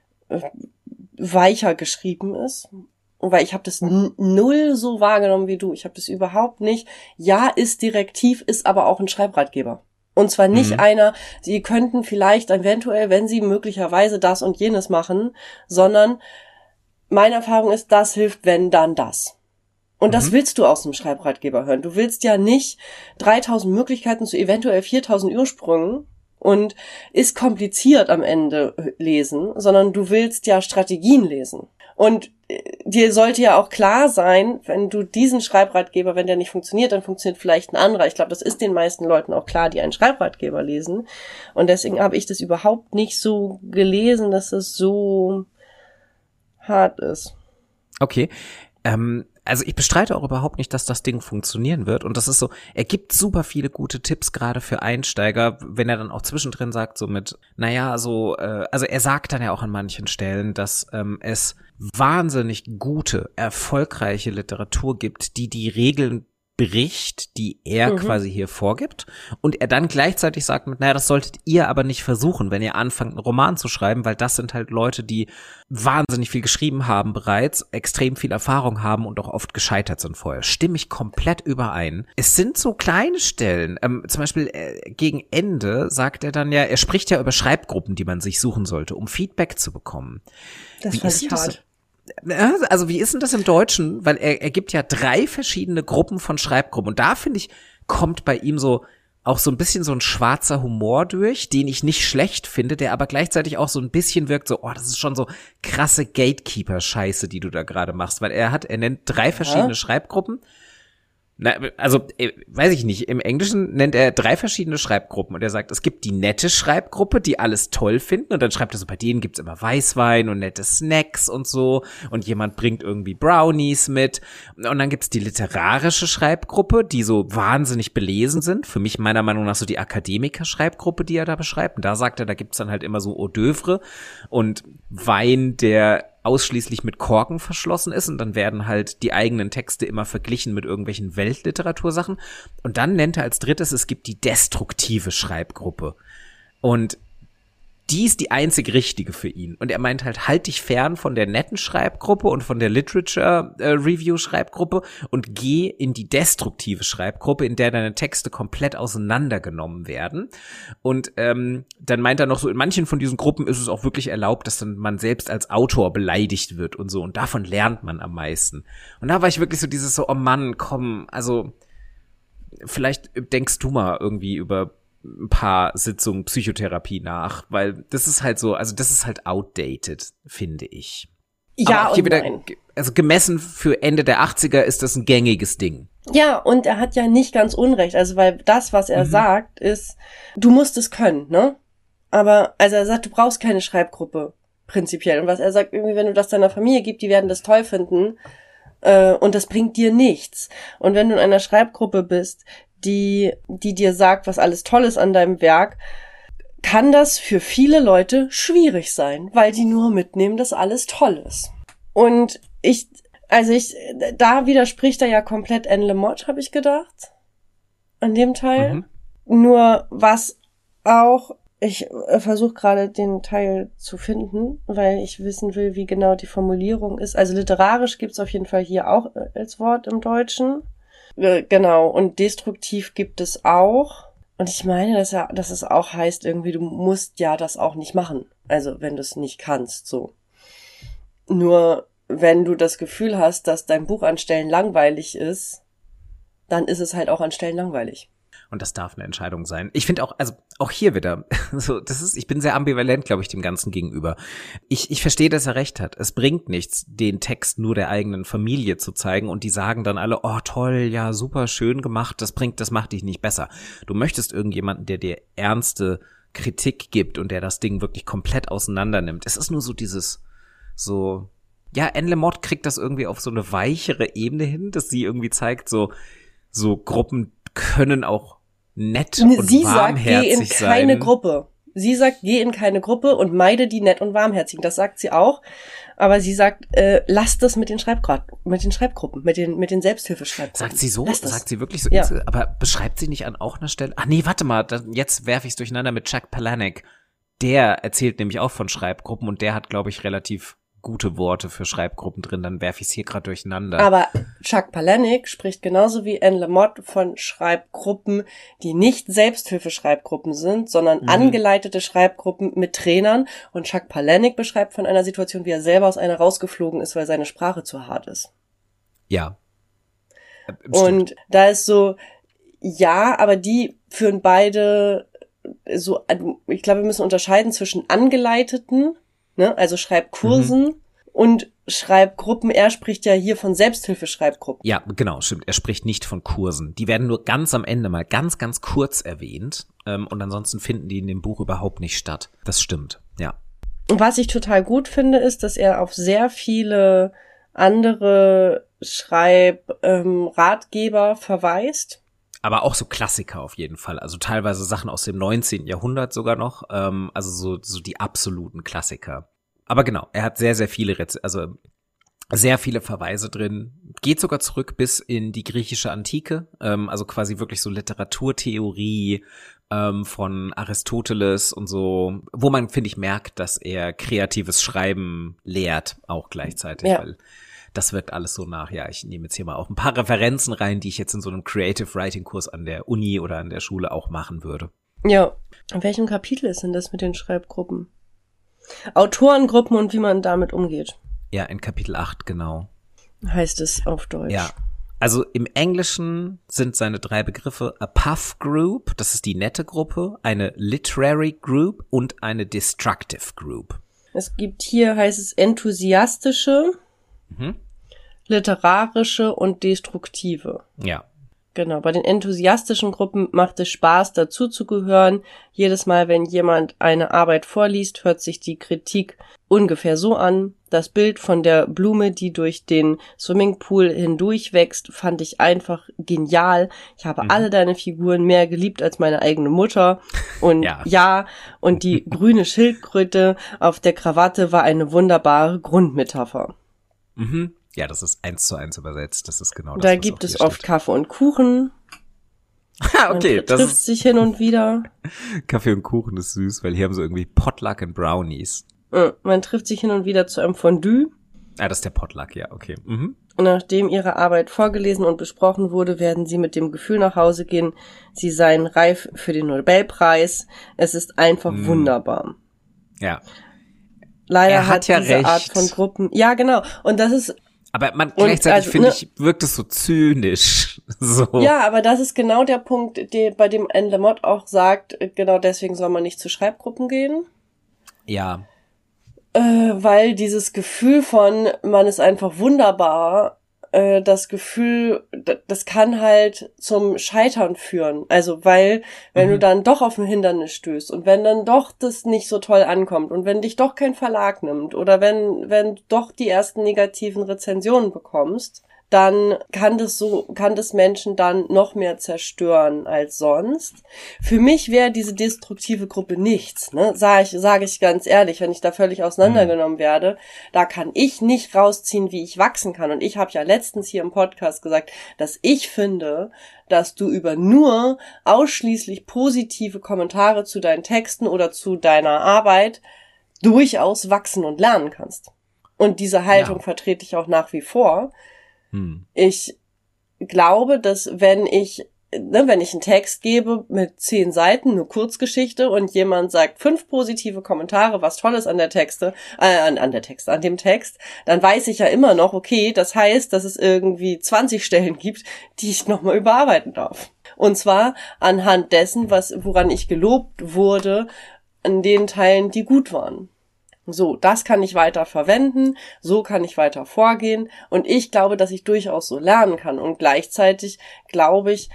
weicher geschrieben ist. Weil ich habe das null so wahrgenommen wie du. Ich habe das überhaupt nicht. Ja, ist direktiv, ist aber auch ein Schreibratgeber. Und zwar nicht einer, sie könnten vielleicht eventuell, wenn sie möglicherweise das und jenes machen, sondern meine Erfahrung ist, das hilft, wenn, dann das. Und das willst du aus dem Schreibratgeber hören. Du willst ja nicht 3000 Möglichkeiten zu eventuell 4000 Ursprüngen und ist kompliziert am Ende lesen, sondern du willst ja Strategien lesen. Und dir sollte ja auch klar sein, wenn du diesen Schreibratgeber, wenn der nicht funktioniert, dann funktioniert vielleicht ein anderer. Ich glaube, das ist den meisten Leuten auch klar, die einen Schreibratgeber lesen. Und deswegen habe ich das überhaupt nicht so gelesen, dass es so hart ist. Okay. Also ich bestreite auch überhaupt nicht, dass das Ding funktionieren wird. Und das ist so, er gibt super viele gute Tipps gerade für Einsteiger, wenn er dann auch zwischendrin sagt, so mit, also er sagt dann ja auch an manchen Stellen, dass es wahnsinnig gute, erfolgreiche Literatur gibt, die Regeln bricht, die er quasi hier vorgibt, und er dann gleichzeitig sagt mit, das solltet ihr aber nicht versuchen, wenn ihr anfangt, einen Roman zu schreiben, weil das sind halt Leute, die wahnsinnig viel geschrieben haben bereits, extrem viel Erfahrung haben und auch oft gescheitert sind vorher. Stimme ich komplett überein. Es sind so kleine Stellen, zum Beispiel gegen Ende sagt er dann ja, er spricht ja über Schreibgruppen, die man sich suchen sollte, um Feedback zu bekommen. Das fand ich hart. Also wie ist denn das im Deutschen? Weil er gibt ja 3 verschiedene Gruppen von Schreibgruppen. Und da, finde ich, kommt bei ihm so auch so ein bisschen so ein schwarzer Humor durch, den ich nicht schlecht finde, der aber gleichzeitig auch so ein bisschen wirkt so, das ist schon so krasse Gatekeeper-Scheiße, die du da gerade machst. Weil er nennt 3 verschiedene Schreibgruppen. Weiß ich nicht, im Englischen nennt er 3 verschiedene Schreibgruppen und er sagt, es gibt die nette Schreibgruppe, die alles toll finden, und dann schreibt er so, bei denen gibt's immer Weißwein und nette Snacks und so, und jemand bringt irgendwie Brownies mit, und dann gibt's die literarische Schreibgruppe, die so wahnsinnig belesen sind, für mich meiner Meinung nach so die Akademiker-Schreibgruppe, die er da beschreibt, und da sagt er, da gibt's dann halt immer so Hors d'oeuvre und Wein, der ausschließlich mit Korken verschlossen ist, und dann werden halt die eigenen Texte immer verglichen mit irgendwelchen Weltliteratursachen. Und dann nennt er als drittes, es gibt die destruktive Schreibgruppe. Und die ist die einzig richtige für ihn. Und er meint halt dich fern von der netten Schreibgruppe und von der Literature Review Schreibgruppe und geh in die destruktive Schreibgruppe, in der deine Texte komplett auseinandergenommen werden. Und dann meint er noch so, in manchen von diesen Gruppen ist es auch wirklich erlaubt, dass dann man selbst als Autor beleidigt wird und so. Und davon lernt man am meisten. Und da war ich wirklich so dieses so, oh Mann, komm, also vielleicht denkst du mal irgendwie über ein paar Sitzungen Psychotherapie nach, weil das ist halt so, also das ist halt outdated, finde ich. Ja, aber auch hier und wieder, nein. also gemessen für Ende der 80er ist das ein gängiges Ding. Ja, und er hat ja nicht ganz Unrecht, also weil das, was er sagt, ist, du musst es können, ne? Aber, also er sagt, du brauchst keine Schreibgruppe, prinzipiell. Und was er sagt, irgendwie, wenn du das deiner Familie gibst, die werden das toll finden, und das bringt dir nichts. Und wenn du in einer Schreibgruppe bist, die dir sagt, was alles toll ist an deinem Werk, kann das für viele Leute schwierig sein, weil die nur mitnehmen, dass alles toll ist. Und da widerspricht er ja komplett Anne Lamott, habe ich gedacht, an dem Teil. Nur was auch, ich versuche gerade den Teil zu finden, weil ich wissen will, wie genau die Formulierung ist. Also literarisch gibt's auf jeden Fall hier auch als Wort im Deutschen. Genau, und destruktiv gibt es auch. Und ich meine, dass es auch heißt irgendwie, du musst ja das auch nicht machen. Also, wenn du es nicht kannst, so. Nur, wenn du das Gefühl hast, dass dein Buch an Stellen langweilig ist, dann ist es halt auch an Stellen langweilig. Und das darf eine Entscheidung sein. Ich finde auch, also auch hier wieder, so ich bin sehr ambivalent, glaube ich, dem Ganzen gegenüber. Ich verstehe, dass er recht hat. Es bringt nichts, den Text nur der eigenen Familie zu zeigen und die sagen dann alle, oh toll, ja, super, schön gemacht, das macht dich nicht besser. Du möchtest irgendjemanden, der dir ernste Kritik gibt und der das Ding wirklich komplett auseinander nimmt. Es ist nur so dieses, so, ja, Anne Lamott kriegt das irgendwie auf so eine weichere Ebene hin, dass sie irgendwie zeigt, so Gruppen können auch nett und warmherzig sein. Sie sagt, geh in keine Gruppe. Sie sagt, geh in keine Gruppe und meide die nett und warmherzigen. Das sagt sie auch. Aber sie sagt, lass das mit den Schreibgruppen, mit den Selbsthilfeschreibgruppen. Sagt sie so? Sagt sie wirklich so? Ja. Aber beschreibt sie nicht an auch einer Stelle? Ach nee, warte mal, jetzt werfe ich es durcheinander mit Chuck Palahniuk. Der erzählt nämlich auch von Schreibgruppen und der hat, glaube ich, relativ gute Worte für Schreibgruppen drin, dann werfe ich es hier gerade durcheinander. Aber Chuck Palahniuk spricht genauso wie Anne Lamott von Schreibgruppen, die nicht Selbsthilfeschreibgruppen sind, sondern angeleitete Schreibgruppen mit Trainern. Und Chuck Palahniuk beschreibt von einer Situation, wie er selber aus einer rausgeflogen ist, weil seine Sprache zu hart ist. Ja. Und da ist so, ja, aber die führen beide so, ich glaube, wir müssen unterscheiden zwischen angeleiteten, ne, also Schreibkursen und Schreibgruppen. Er spricht ja hier von Selbsthilfeschreibgruppen. Ja, genau, stimmt. Er spricht nicht von Kursen. Die werden nur ganz am Ende mal ganz, ganz kurz erwähnt. Und ansonsten finden die in dem Buch überhaupt nicht statt. Das stimmt, ja. Und was ich total gut finde, ist, dass er auf sehr viele andere Schreibratgeber verweist. Aber auch so Klassiker auf jeden Fall. Also teilweise Sachen aus dem 19. Jahrhundert sogar noch. Also so die absoluten Klassiker. Aber genau, er hat sehr, sehr viele sehr viele Verweise drin. Geht sogar zurück bis in die griechische Antike. Also quasi wirklich so Literaturtheorie von Aristoteles und so. Wo man, finde ich, merkt, dass er kreatives Schreiben lehrt, auch gleichzeitig. Ja. Weil das wird alles so nach, ja, ich nehme jetzt hier mal auch ein paar Referenzen rein, die ich jetzt in so einem Creative Writing Kurs an der Uni oder an der Schule auch machen würde. Ja. In welchem Kapitel ist denn das mit den Schreibgruppen? Autorengruppen und wie man damit umgeht. Ja, in Kapitel 8, genau. Heißt es auf Deutsch. Ja. Also im Englischen sind seine 3 Begriffe a Puff Group, das ist die nette Gruppe, eine Literary Group und eine Destructive Group. Es gibt hier, heißt es enthusiastische, literarische und destruktive. Ja. Genau, bei den enthusiastischen Gruppen macht es Spaß, dazuzugehören. Jedes Mal, wenn jemand eine Arbeit vorliest, hört sich die Kritik ungefähr so an. Das Bild von der Blume, die durch den Swimmingpool hindurch wächst, fand ich einfach genial. Ich habe alle deine Figuren mehr geliebt als meine eigene Mutter. Und und die grüne Schildkröte auf der Krawatte war eine wunderbare Grundmetapher. Ja, das ist 1:1 übersetzt. Das ist genau das, da was gibt auch es hier oft steht. Kaffee und Kuchen. Okay, Man das trifft ist sich hin und wieder. Kaffee und Kuchen ist süß, weil hier haben sie irgendwie Potluck und Brownies. Man trifft sich hin und wieder zu einem Fondue. Ah, das ist der Potluck, ja, okay. Und nachdem ihre Arbeit vorgelesen und besprochen wurde, werden sie mit dem Gefühl nach Hause gehen, sie seien reif für den Nobelpreis. Es ist einfach wunderbar. Ja. Leider hat ja diese recht. Art von Gruppen, ja genau, und das ist, Aber gleichzeitig also, finde ich, wirkt es so zynisch. So. ja, aber das ist genau der Punkt, bei dem Anne Lamott auch sagt, genau deswegen soll man nicht zu Schreibgruppen gehen. Ja. Weil dieses Gefühl von, man ist einfach wunderbar, das Gefühl, das kann halt zum Scheitern führen. Also, weil, wenn du dann doch auf ein Hindernis stößt und wenn dann doch das nicht so toll ankommt und wenn dich doch kein Verlag nimmt oder wenn du doch die ersten negativen Rezensionen bekommst, dann kann das Menschen dann noch mehr zerstören als sonst. Für mich wäre diese destruktive Gruppe nichts, ne? Sage ich ganz ehrlich, wenn ich da völlig auseinandergenommen werde, da kann ich nicht rausziehen, wie ich wachsen kann. Und ich habe ja letztens hier im Podcast gesagt, dass ich finde, dass du über nur ausschließlich positive Kommentare zu deinen Texten oder zu deiner Arbeit durchaus wachsen und lernen kannst. Und diese Haltung vertrete ich auch nach wie vor. Ich glaube, dass wenn ich einen Text gebe mit 10 Seiten, eine Kurzgeschichte und jemand sagt 5 positive Kommentare, was Tolles an der an dem Text, dann weiß ich ja immer noch, okay, das heißt, dass es irgendwie 20 Stellen gibt, die ich nochmal überarbeiten darf. Und zwar anhand dessen, woran ich gelobt wurde, an den Teilen, die gut waren. So, das kann ich weiter verwenden, so kann ich weiter vorgehen und ich glaube, dass ich durchaus so lernen kann und gleichzeitig glaube ich,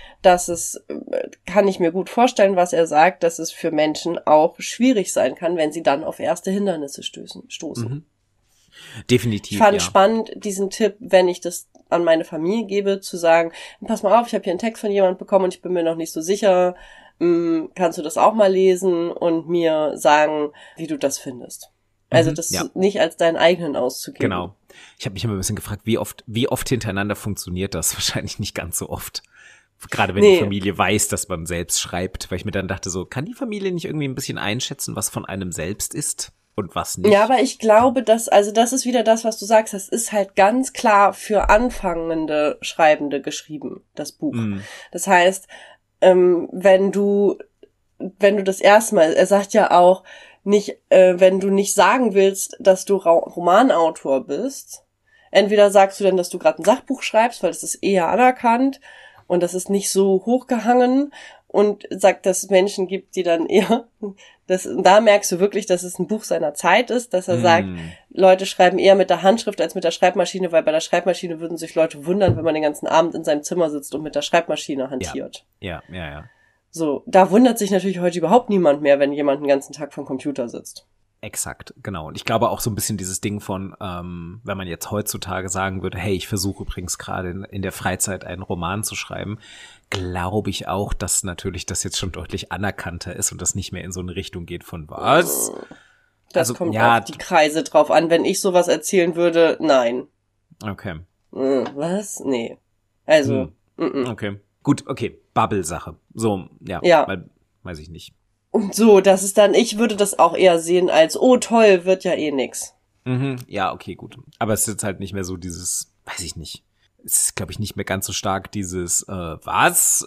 kann ich mir gut vorstellen, was er sagt, dass es für Menschen auch schwierig sein kann, wenn sie dann auf erste Hindernisse stoßen. Definitiv, Ich fand spannend diesen Tipp, wenn ich das an meine Familie gebe, zu sagen, pass mal auf, ich habe hier einen Text von jemandem bekommen und ich bin mir noch nicht so sicher, kannst du das auch mal lesen und mir sagen, wie du das findest. Also das nicht als deinen eigenen auszugeben. Genau. Ich habe mich immer ein bisschen gefragt, wie oft hintereinander funktioniert das? Wahrscheinlich nicht ganz so oft. Gerade wenn die Familie weiß, dass man selbst schreibt. Weil ich mir dann dachte so, kann die Familie nicht irgendwie ein bisschen einschätzen, was von einem selbst ist? und was nicht. Ja, aber ich glaube, das ist wieder das, was du sagst, das ist halt ganz klar für anfangende Schreibende geschrieben, das Buch. Das heißt, wenn du das erste Mal, er sagt ja auch, nicht, wenn du nicht sagen willst, dass du Romanautor bist, entweder sagst du dann, dass du gerade ein Sachbuch schreibst, weil das ist eher anerkannt und das ist nicht so hochgehangen, und sagt, dass es Menschen gibt, die dann eher, da merkst du wirklich, dass es ein Buch seiner Zeit ist, dass er sagt, Leute schreiben eher mit der Handschrift als mit der Schreibmaschine, weil bei der Schreibmaschine würden sich Leute wundern, wenn man den ganzen Abend in seinem Zimmer sitzt und mit der Schreibmaschine hantiert. Ja. So, da wundert sich natürlich heute überhaupt niemand mehr, wenn jemand den ganzen Tag vom Computer sitzt. Exakt, genau. Und ich glaube auch so ein bisschen dieses Ding von, wenn man jetzt heutzutage sagen würde, hey, ich versuche übrigens gerade in der Freizeit einen Roman zu schreiben, glaube ich auch, dass natürlich das jetzt schon deutlich anerkannter ist und das nicht mehr in so eine Richtung geht von was? Das kommt auf die Kreise drauf an. Wenn ich sowas erzählen würde, nein. Okay. Was? Nee. Also, Okay. Gut, okay. Bubble-Sache. So, ja. Weil, weiß ich nicht. Und so, das ist dann, ich würde das auch eher sehen als, oh toll, wird ja eh nix. Ja, okay, gut. Aber es ist jetzt halt nicht mehr so dieses, weiß ich nicht. Es ist, glaube ich, nicht mehr ganz so stark dieses, was?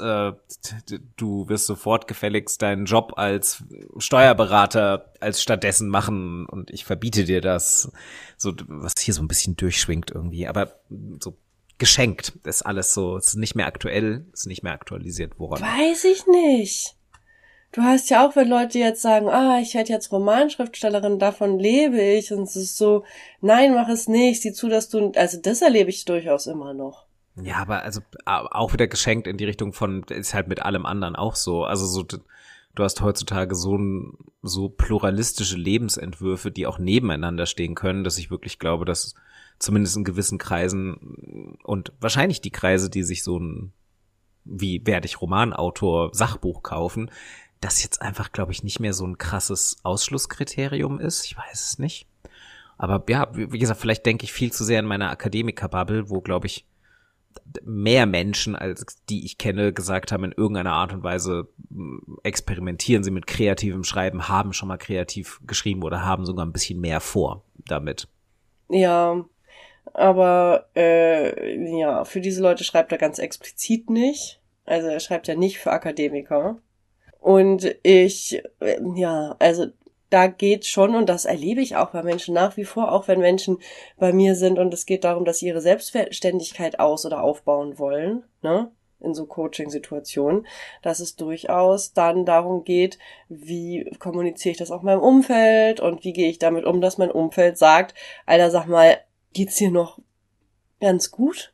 Du wirst sofort gefälligst deinen Job als Steuerberater als stattdessen machen und ich verbiete dir das. So, was hier so ein bisschen durchschwingt irgendwie. Aber so geschenkt ist alles so, ist nicht mehr aktuell, ist nicht mehr aktualisiert worden. Weiß ich nicht. Du hast ja auch, wenn Leute jetzt sagen, ich werde jetzt Romanschriftstellerin, davon lebe ich, und es ist so, nein, mach es nicht, sieh zu, dass du, also das erlebe ich durchaus immer noch. Ja, aber also auch wieder geschenkt in die Richtung von, ist halt mit allem anderen auch so, also so, du hast heutzutage so pluralistische Lebensentwürfe, die auch nebeneinander stehen können, dass ich wirklich glaube, dass zumindest in gewissen Kreisen und wahrscheinlich die Kreise, die sich so ein, wie werde ich Romanautor, Sachbuch kaufen, das jetzt einfach, glaube ich, nicht mehr so ein krasses Ausschlusskriterium ist. Ich weiß es nicht. Aber ja, wie gesagt, vielleicht denke ich viel zu sehr in meiner Akademiker-Bubble, wo, glaube ich, mehr Menschen, als die ich kenne, gesagt haben, in irgendeiner Art und Weise experimentieren sie mit kreativem Schreiben, haben schon mal kreativ geschrieben oder haben sogar ein bisschen mehr vor damit. Ja, aber für diese Leute schreibt er ganz explizit nicht. Also er schreibt ja nicht für Akademiker. Und also da geht's schon, und das erlebe ich auch bei Menschen nach wie vor, auch wenn Menschen bei mir sind und es geht darum, dass sie ihre Selbstständigkeit oder aufbauen wollen, ne, in so Coaching-Situationen, dass es durchaus dann darum geht, wie kommuniziere ich das auch meinem Umfeld und wie gehe ich damit um, dass mein Umfeld sagt, Alter, sag mal, geht's dir noch ganz gut?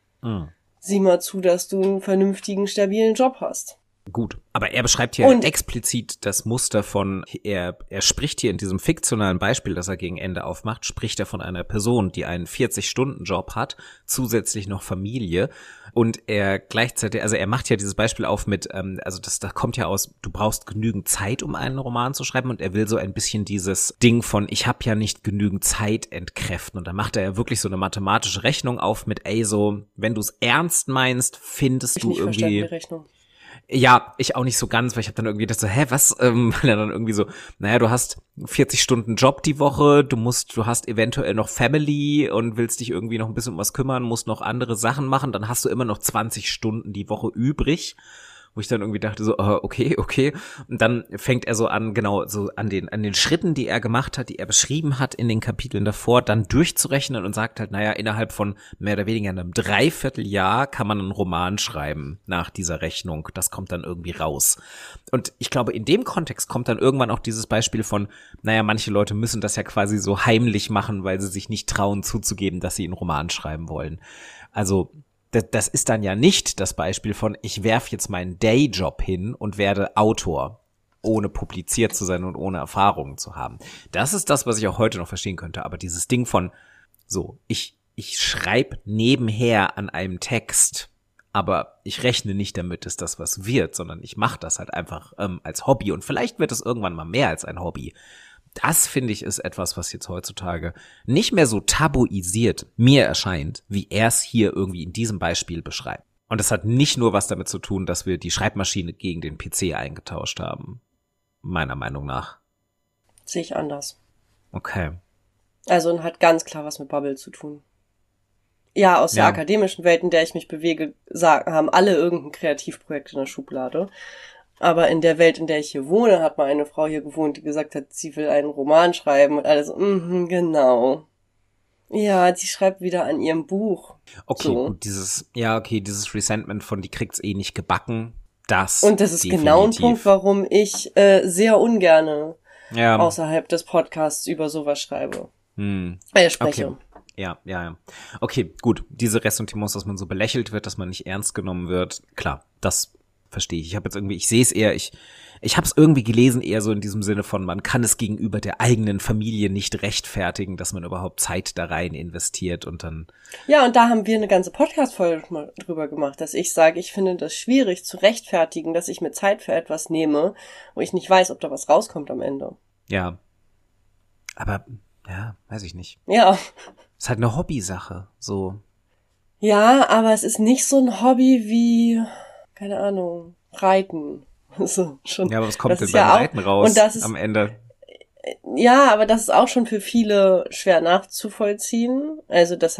Sieh mal zu, dass du einen vernünftigen, stabilen Job hast. Gut, aber er beschreibt hier explizit das Muster von, er spricht hier in diesem fiktionalen Beispiel, das er gegen Ende aufmacht, spricht er von einer Person, die einen 40-Stunden-Job hat, zusätzlich noch Familie, und er gleichzeitig, also er macht ja dieses Beispiel auf mit, also da kommt ja aus, du brauchst genügend Zeit, um einen Roman zu schreiben, und er will so ein bisschen dieses Ding von, ich habe ja nicht genügend Zeit entkräften, und da macht er ja wirklich so eine mathematische Rechnung auf mit, so, wenn du es ernst meinst, findest du irgendwie... Die Rechnung. Ja, ich auch nicht so ganz, weil ich habe dann irgendwie gedacht so, was? Weil er dann irgendwie so, naja, du hast 40 Stunden Job die Woche, du hast eventuell noch Family und willst dich irgendwie noch ein bisschen um was kümmern, musst noch andere Sachen machen, dann hast du immer noch 20 Stunden die Woche übrig. Wo ich dann irgendwie dachte so, okay. Und dann fängt er so an, genau, so an den Schritten, die er gemacht hat, die er beschrieben hat in den Kapiteln davor, dann durchzurechnen und sagt halt, naja, innerhalb von mehr oder weniger einem Dreivierteljahr kann man einen Roman schreiben nach dieser Rechnung. Das kommt dann irgendwie raus. Und ich glaube, in dem Kontext kommt dann irgendwann auch dieses Beispiel von, naja, manche Leute müssen das ja quasi so heimlich machen, weil sie sich nicht trauen zuzugeben, dass sie einen Roman schreiben wollen. Also das ist dann ja nicht das Beispiel von, ich werfe jetzt meinen Dayjob hin und werde Autor, ohne publiziert zu sein und ohne Erfahrungen zu haben. Das ist das, was ich auch heute noch verstehen könnte. Aber dieses Ding von, so, ich schreibe nebenher an einem Text, aber ich rechne nicht damit, dass das was wird, sondern ich mache das halt einfach als Hobby. Und vielleicht wird es irgendwann mal mehr als ein Hobby. Das, finde ich, ist etwas, was jetzt heutzutage nicht mehr so tabuisiert mir erscheint, wie er es hier irgendwie in diesem Beispiel beschreibt. Und das hat nicht nur was damit zu tun, dass wir die Schreibmaschine gegen den PC eingetauscht haben. Meiner Meinung nach. Sehe ich anders. Okay. Also und hat ganz klar was mit Bubble zu tun. Ja, aus der akademischen Welt, in der ich mich bewege, haben alle irgendein Kreativprojekt in der Schublade. Aber in der Welt, in der ich hier wohne, hat mal eine Frau hier gewohnt, die gesagt hat, sie will einen Roman schreiben und alles, genau. Ja, sie schreibt wieder an ihrem Buch. Okay, so. Gut, dieses Resentment von, die kriegt's eh nicht gebacken, und das ist definitiv genau ein Punkt, warum ich sehr ungerne außerhalb des Podcasts über sowas schreibe. Spreche. Okay. Ja. Okay, gut. Diese Ressentiments, dass man so belächelt wird, dass man nicht ernst genommen wird, klar, das verstehe ich. Ich sehe es eher, ich habe es irgendwie gelesen, eher so in diesem Sinne von, man kann es gegenüber der eigenen Familie nicht rechtfertigen, dass man überhaupt Zeit da rein investiert und dann. Ja, und da haben wir eine ganze Podcast-Folge mal drüber gemacht, dass ich sage, ich finde das schwierig zu rechtfertigen, dass ich mir Zeit für etwas nehme, wo ich nicht weiß, ob da was rauskommt am Ende. Ja. Aber, weiß ich nicht. Ja. Ist halt eine Hobbysache, so. Ja, aber es ist nicht so ein Hobby wie, keine Ahnung, Reiten. So, schon. Ja, aber was kommt denn beim Reiten raus und das ist, am Ende? Ja, aber das ist auch schon für viele schwer nachzuvollziehen. Also das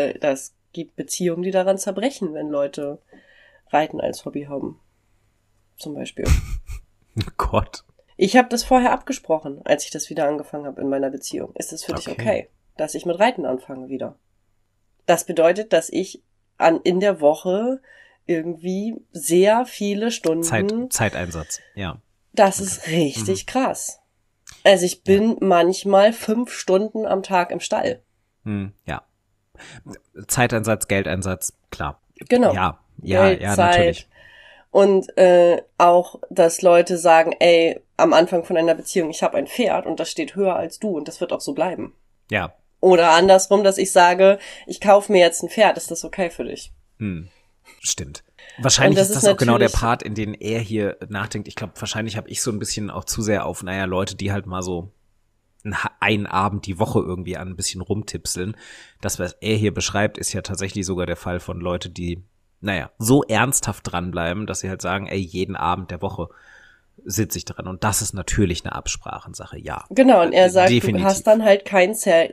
gibt Beziehungen, die daran zerbrechen, wenn Leute Reiten als Hobby haben. Zum Beispiel. Oh Gott. Ich habe das vorher abgesprochen, als ich das wieder angefangen habe in meiner Beziehung. Ist es für dich okay, dass ich mit Reiten anfange wieder? Das bedeutet, dass ich in der Woche irgendwie sehr viele Stunden Zeiteinsatz, ja. Das ist richtig krass. Also ich bin manchmal 5 Stunden am Tag im Stall. Ja. Zeiteinsatz, Geldeinsatz, klar. Genau. Ja, natürlich. Und auch, dass Leute sagen, ey, am Anfang von einer Beziehung, ich habe ein Pferd und das steht höher als du und das wird auch so bleiben. Ja. Oder andersrum, dass ich sage, ich kaufe mir jetzt ein Pferd, ist das okay für dich? Stimmt. Wahrscheinlich ist das auch genau der Part, in den er hier nachdenkt. Ich glaube, wahrscheinlich habe ich so ein bisschen auch zu sehr auf, Leute, die halt mal so einen Abend die Woche irgendwie an ein bisschen rumtipseln. Das, was er hier beschreibt, ist ja tatsächlich sogar der Fall von Leute, die, so ernsthaft dranbleiben, dass sie halt sagen, ey, jeden Abend der Woche sitze ich dran. Und das ist natürlich eine Absprachensache, ja. Genau, und er sagt, definitiv. Du hast dann halt keine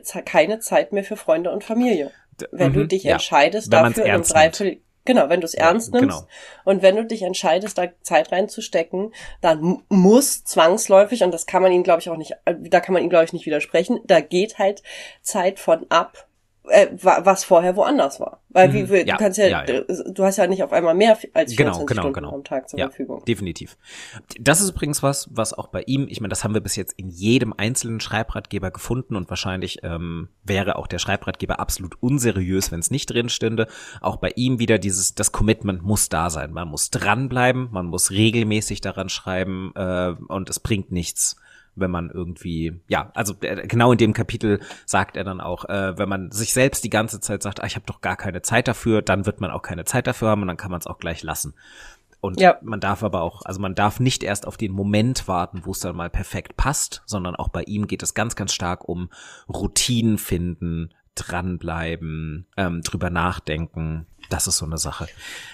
Zeit mehr für Freunde und Familie. Wenn du dich entscheidest, dafür in Genau, wenn du es ernst nimmst. Genau. Und wenn du dich entscheidest, da Zeit reinzustecken, dann muss zwangsläufig, und das kann man ihm, glaube ich, nicht widersprechen, da geht halt Zeit von ab, was vorher woanders war. Weil du kannst du hast ja nicht auf einmal mehr als 24 Stunden am Tag zur Verfügung. Definitiv. Das ist übrigens was auch bei ihm, ich meine, das haben wir bis jetzt in jedem einzelnen Schreibratgeber gefunden und wahrscheinlich wäre auch der Schreibratgeber absolut unseriös, wenn es nicht drin stünde. Auch bei ihm wieder das Commitment muss da sein. Man muss dranbleiben, man muss regelmäßig daran schreiben und es bringt nichts, wenn man irgendwie, genau in dem Kapitel sagt er dann auch, wenn man sich selbst die ganze Zeit sagt, ich habe doch gar keine Zeit dafür, dann wird man auch keine Zeit dafür haben und dann kann man es auch gleich lassen. Und man darf aber auch, man darf nicht erst auf den Moment warten, wo es dann mal perfekt passt, sondern auch bei ihm geht es ganz, ganz stark um Routinen finden, dranbleiben, drüber nachdenken. Das ist so eine Sache.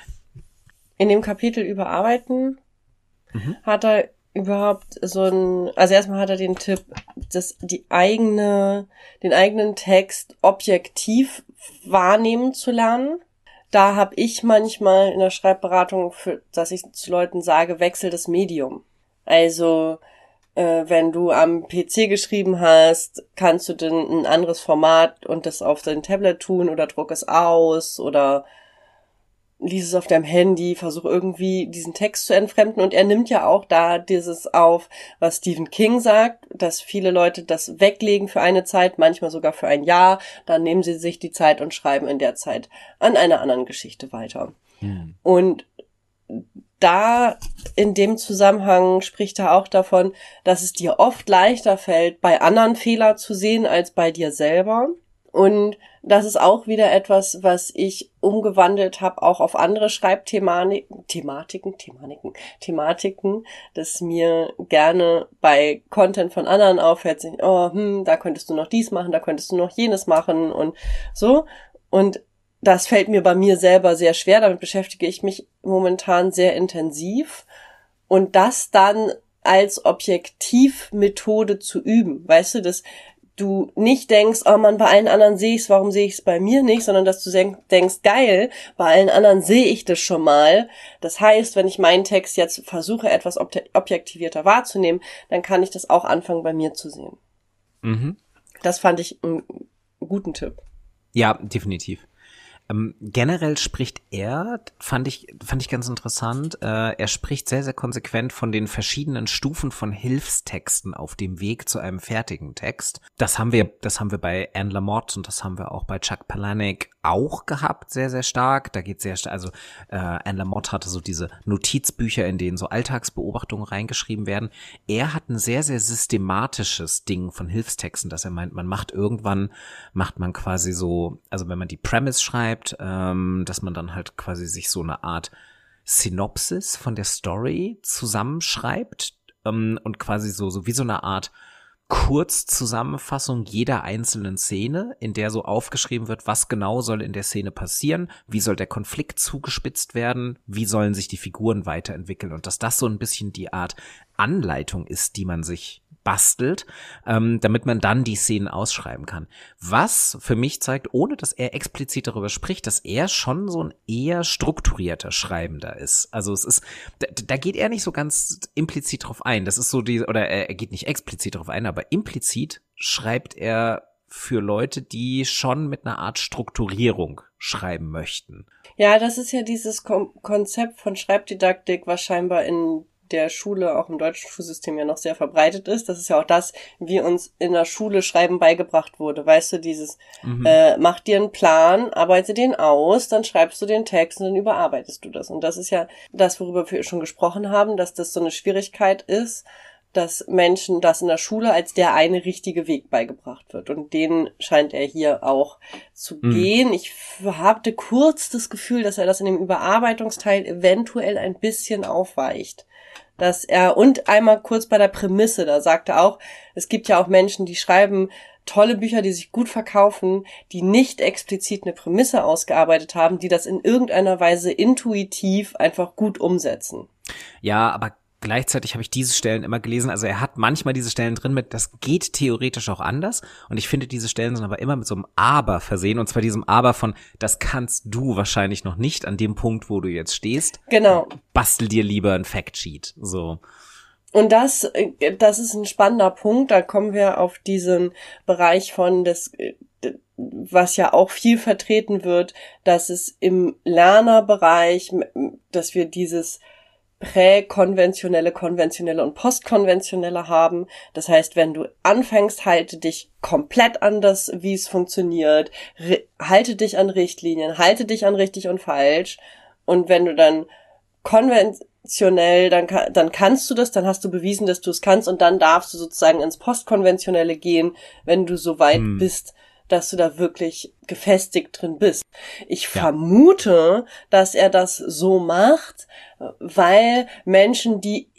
In dem Kapitel über Arbeiten hat er überhaupt also erstmal hat er den Tipp, den eigenen Text objektiv wahrnehmen zu lernen. Da habe ich manchmal in der Schreibberatung, dass ich zu Leuten sage, wechsel das Medium. Also wenn du am PC geschrieben hast, kannst du dann ein anderes Format und das auf dein Tablet tun oder druck es aus oder lies es auf deinem Handy, versuch irgendwie diesen Text zu entfremden. Und er nimmt ja auch da dieses auf, was Stephen King sagt, dass viele Leute das weglegen für eine Zeit, manchmal sogar für ein Jahr. Dann nehmen sie sich die Zeit und schreiben in der Zeit an einer anderen Geschichte weiter. Und da in dem Zusammenhang spricht er auch davon, dass es dir oft leichter fällt, bei anderen Fehler zu sehen als bei dir selber. Und das ist auch wieder etwas, was ich umgewandelt habe, auch auf andere Thematiken, dass mir gerne bei Content von anderen auffällt, da könntest du noch dies machen, da könntest du noch jenes machen und so. Und das fällt mir bei mir selber sehr schwer, damit beschäftige ich mich momentan sehr intensiv. Und das dann als Objektivmethode zu üben, weißt du, du nicht denkst, oh Mann, bei allen anderen sehe ich es, warum sehe ich es bei mir nicht, sondern dass du denkst, geil, bei allen anderen sehe ich das schon mal. Das heißt, wenn ich meinen Text jetzt versuche, etwas objektivierter wahrzunehmen, dann kann ich das auch anfangen, bei mir zu sehen. Mhm. Das fand ich einen guten Tipp. Ja, definitiv. Generell spricht er, fand ich ganz interessant, er spricht sehr, sehr konsequent von den verschiedenen Stufen von Hilfstexten auf dem Weg zu einem fertigen Text. Das haben wir bei Anne Lamott und das haben wir auch bei Chuck Palahniuk auch gehabt, sehr, sehr stark. Da geht sehr stark, also Anne Lamott hatte so diese Notizbücher, in denen so Alltagsbeobachtungen reingeschrieben werden. Er hat ein sehr, sehr systematisches Ding von Hilfstexten, dass er meint, macht man quasi so, also wenn man die Premise schreibt, dass man dann halt quasi sich so eine Art Synopsis von der Story zusammenschreibt und quasi so wie so eine Art Kurzzusammenfassung jeder einzelnen Szene, in der so aufgeschrieben wird, was genau soll in der Szene passieren, wie soll der Konflikt zugespitzt werden, wie sollen sich die Figuren weiterentwickeln und dass das so ein bisschen die Art Anleitung ist, die man sich bastelt, damit man dann die Szenen ausschreiben kann. Was für mich zeigt, ohne dass er explizit darüber spricht, dass er schon so ein eher strukturierter Schreibender ist. Also es ist, da geht er nicht so ganz implizit drauf ein. Das ist so er geht nicht explizit drauf ein, aber implizit schreibt er für Leute, die schon mit einer Art Strukturierung schreiben möchten. Ja, das ist ja dieses Konzept von Schreibdidaktik, was scheinbar in der Schule, auch im deutschen Schulsystem ja noch sehr verbreitet ist. Das ist ja auch das, wie uns in der Schule Schreiben beigebracht wurde. Weißt du, dieses mach dir einen Plan, arbeite den aus, dann schreibst du den Text und dann überarbeitest du das. Und das ist ja das, worüber wir schon gesprochen haben, dass das so eine Schwierigkeit ist, dass Menschen das in der Schule als der eine richtige Weg beigebracht wird. Und den scheint er hier auch zu gehen. Ich hatte kurz das Gefühl, dass er das in dem Überarbeitungsteil eventuell ein bisschen aufweicht. Und einmal kurz bei der Prämisse, da sagt er auch, es gibt ja auch Menschen, die schreiben tolle Bücher, die sich gut verkaufen, die nicht explizit eine Prämisse ausgearbeitet haben, die das in irgendeiner Weise intuitiv einfach gut umsetzen. Ja, aber gleichzeitig habe ich diese Stellen immer gelesen, also er hat manchmal diese Stellen drin mit, das geht theoretisch auch anders und ich finde, diese Stellen sind aber immer mit so einem Aber versehen und zwar diesem Aber von, das kannst du wahrscheinlich noch nicht an dem Punkt, wo du jetzt stehst. Genau. Bastel dir lieber ein Factsheet, so. Und das ist ein spannender Punkt, da kommen wir auf diesen Bereich von was ja auch viel vertreten wird, dass es im Lernerbereich, dass wir dieses präkonventionelle, konventionelle und postkonventionelle haben. Das heißt, wenn du anfängst, halte dich komplett an das, wie es funktioniert, halte dich an Richtlinien, halte dich an richtig und falsch. Und wenn du dann konventionell, dann kannst du das, dann hast du bewiesen, dass du es kannst und dann darfst du sozusagen ins Postkonventionelle gehen, wenn du so weit bist, dass du da wirklich gefestigt drin bist. Ich vermute, dass er das so macht, weil Menschen, die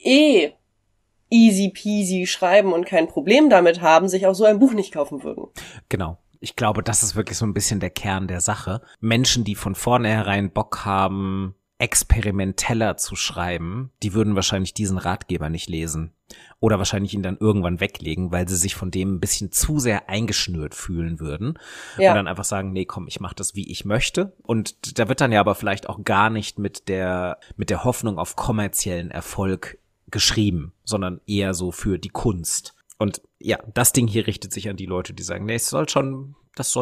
easy peasy schreiben und kein Problem damit haben, sich auch so ein Buch nicht kaufen würden. Genau. Ich glaube, das ist wirklich so ein bisschen der Kern der Sache. Menschen, die von vornherein Bock haben, experimenteller zu schreiben, die würden wahrscheinlich diesen Ratgeber nicht lesen. Oder wahrscheinlich ihn dann irgendwann weglegen, weil sie sich von dem ein bisschen zu sehr eingeschnürt fühlen würden. Ja. Und dann einfach sagen, nee, komm, ich mach das, wie ich möchte. Und da wird dann ja aber vielleicht auch gar nicht mit der Hoffnung auf kommerziellen Erfolg geschrieben, sondern eher so für die Kunst. Und ja, das Ding hier richtet sich an die Leute, die sagen, nee, das soll schon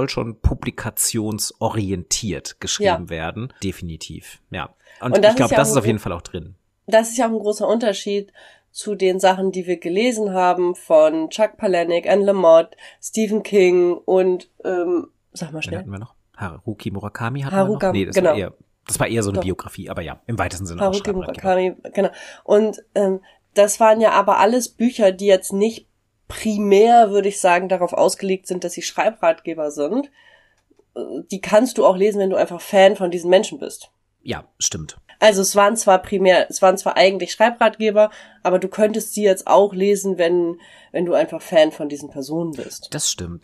publikationsorientiert geschrieben werden. Definitiv, ja. Und ich glaube, das ist auf jeden Fall auch drin. Das ist ja auch ein großer Unterschied zu den Sachen, die wir gelesen haben von Chuck Palahniuk, Anne Lamott, Stephen King und sag mal schnell. Hatten wir noch? Haruki Murakami hatten wir noch? Nee, das war eher so eine Biografie, aber ja, im weitesten Sinne Haruki Murakami, genau. Und das waren ja aber alles Bücher, die jetzt nicht primär, würde ich sagen, darauf ausgelegt sind, dass sie Schreibratgeber sind. Die kannst du auch lesen, wenn du einfach Fan von diesen Menschen bist. Ja, stimmt. Also es waren zwar eigentlich Schreibratgeber, aber du könntest sie jetzt auch lesen, wenn du einfach Fan von diesen Personen bist. Das stimmt.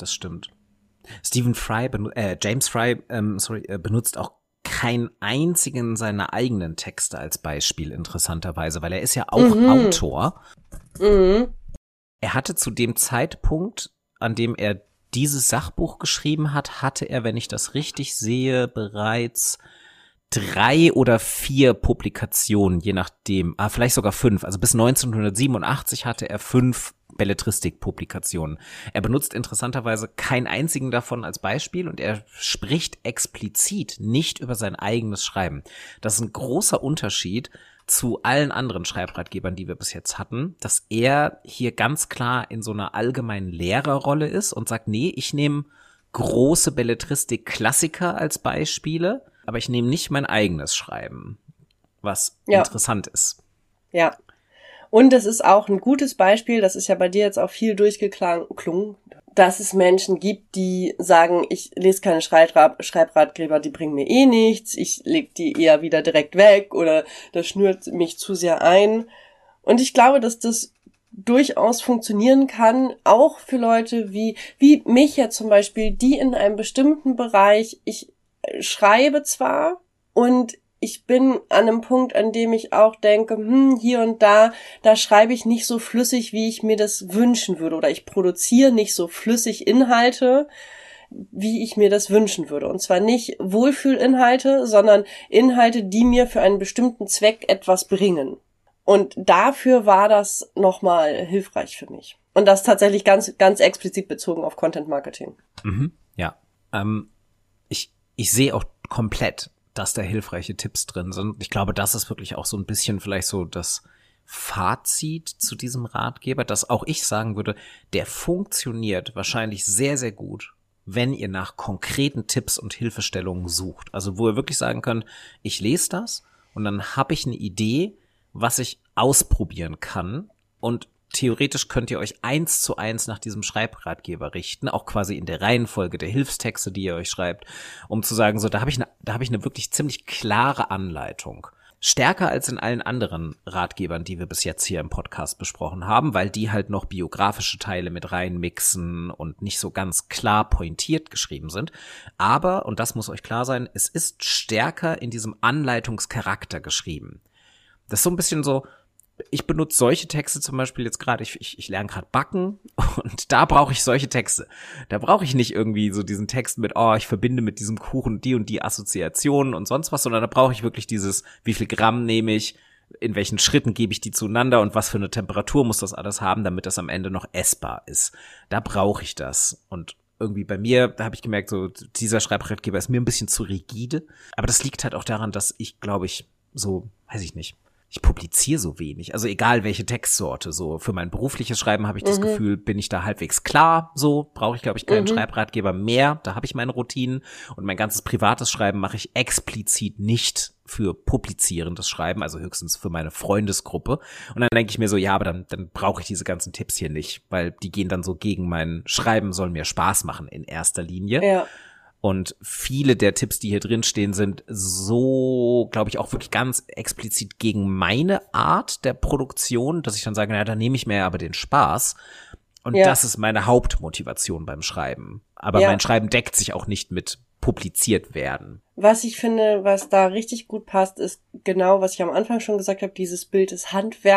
James Fry benutzt auch keinen einzigen seiner eigenen Texte als Beispiel, interessanterweise, weil er ist ja auch Autor. Mhm. Er hatte zu dem Zeitpunkt, an dem er dieses Sachbuch geschrieben hat, hatte er, wenn ich das richtig sehe, bereits 3 oder 4 Publikationen, je nachdem, vielleicht sogar 5. Also bis 1987 hatte er 5 Belletristik-Publikationen. Er benutzt interessanterweise keinen einzigen davon als Beispiel und er spricht explizit nicht über sein eigenes Schreiben. Das ist ein großer Unterschied zu allen anderen Schreibratgebern, die wir bis jetzt hatten, dass er hier ganz klar in so einer allgemeinen Lehrerrolle ist und sagt, nee, ich nehme große Belletristik-Klassiker als Beispiele, aber ich nehme nicht mein eigenes Schreiben, was interessant ist. Ja. Und es ist auch ein gutes Beispiel, das ist ja bei dir jetzt auch viel durchgeklungen, dass es Menschen gibt, die sagen, ich lese keine Schreibratgeber, die bringen mir eh nichts, ich leg die eher wieder direkt weg oder das schnürt mich zu sehr ein. Und ich glaube, dass das durchaus funktionieren kann, auch für Leute wie mich jetzt zum Beispiel, die in einem bestimmten Bereich, ich schreibe zwar und ich bin an einem Punkt, an dem ich auch denke, hier und da schreibe ich nicht so flüssig, wie ich mir das wünschen würde, oder ich produziere nicht so flüssig Inhalte, wie ich mir das wünschen würde. Und zwar nicht Wohlfühlinhalte, sondern Inhalte, die mir für einen bestimmten Zweck etwas bringen. Und dafür war das nochmal hilfreich für mich. Und das tatsächlich ganz, ganz explizit bezogen auf Content Marketing. Ja, ich sehe auch komplett, dass da hilfreiche Tipps drin sind. Ich glaube, das ist wirklich auch so ein bisschen vielleicht so das Fazit zu diesem Ratgeber, dass auch ich sagen würde, der funktioniert wahrscheinlich sehr, sehr gut, wenn ihr nach konkreten Tipps und Hilfestellungen sucht. Also wo ihr wirklich sagen könnt, ich lese das und dann habe ich eine Idee, was ich ausprobieren kann, und theoretisch könnt ihr euch 1:1 nach diesem Schreibratgeber richten, auch quasi in der Reihenfolge der Hilfstexte, die ihr euch schreibt, um zu sagen, so, da habe ich eine wirklich ziemlich klare Anleitung. Stärker als in allen anderen Ratgebern, die wir bis jetzt hier im Podcast besprochen haben, weil die halt noch biografische Teile mit reinmixen und nicht so ganz klar pointiert geschrieben sind. Aber, und das muss euch klar sein, es ist stärker in diesem Anleitungscharakter geschrieben. Das ist so ein bisschen so, ich benutze solche Texte zum Beispiel jetzt gerade, ich lerne gerade backen und da brauche ich solche Texte. Da brauche ich nicht irgendwie so diesen Text mit, ich verbinde mit diesem Kuchen die und die Assoziationen und sonst was, sondern da brauche ich wirklich dieses, wie viel Gramm nehme ich, in welchen Schritten gebe ich die zueinander und was für eine Temperatur muss das alles haben, damit das am Ende noch essbar ist. Da brauche ich das. Und irgendwie bei mir, da habe ich gemerkt, so dieser Schreibratgeber ist mir ein bisschen zu rigide. Aber das liegt halt auch daran, dass ich, glaube ich, so, weiß ich nicht, ich publiziere so wenig, also egal welche Textsorte, so für mein berufliches Schreiben habe ich das Gefühl, bin ich da halbwegs klar, so brauche ich, glaube ich, keinen Schreibratgeber mehr, da habe ich meine Routinen, und mein ganzes privates Schreiben mache ich explizit nicht für publizierendes Schreiben, also höchstens für meine Freundesgruppe, und dann denke ich mir so, ja, aber dann brauche ich diese ganzen Tipps hier nicht, weil die gehen dann so gegen mein Schreiben, soll mir Spaß machen in erster Linie. Ja. Und viele der Tipps, die hier drin stehen, sind so, glaube ich, auch wirklich ganz explizit gegen meine Art der Produktion, dass ich dann sage, da nehme ich mir aber den Spaß. Und das ist meine Hauptmotivation beim Schreiben. Aber mein Schreiben deckt sich auch nicht mit publiziert werden. Was ich finde, was da richtig gut passt, ist genau, was ich am Anfang schon gesagt habe, dieses Bild des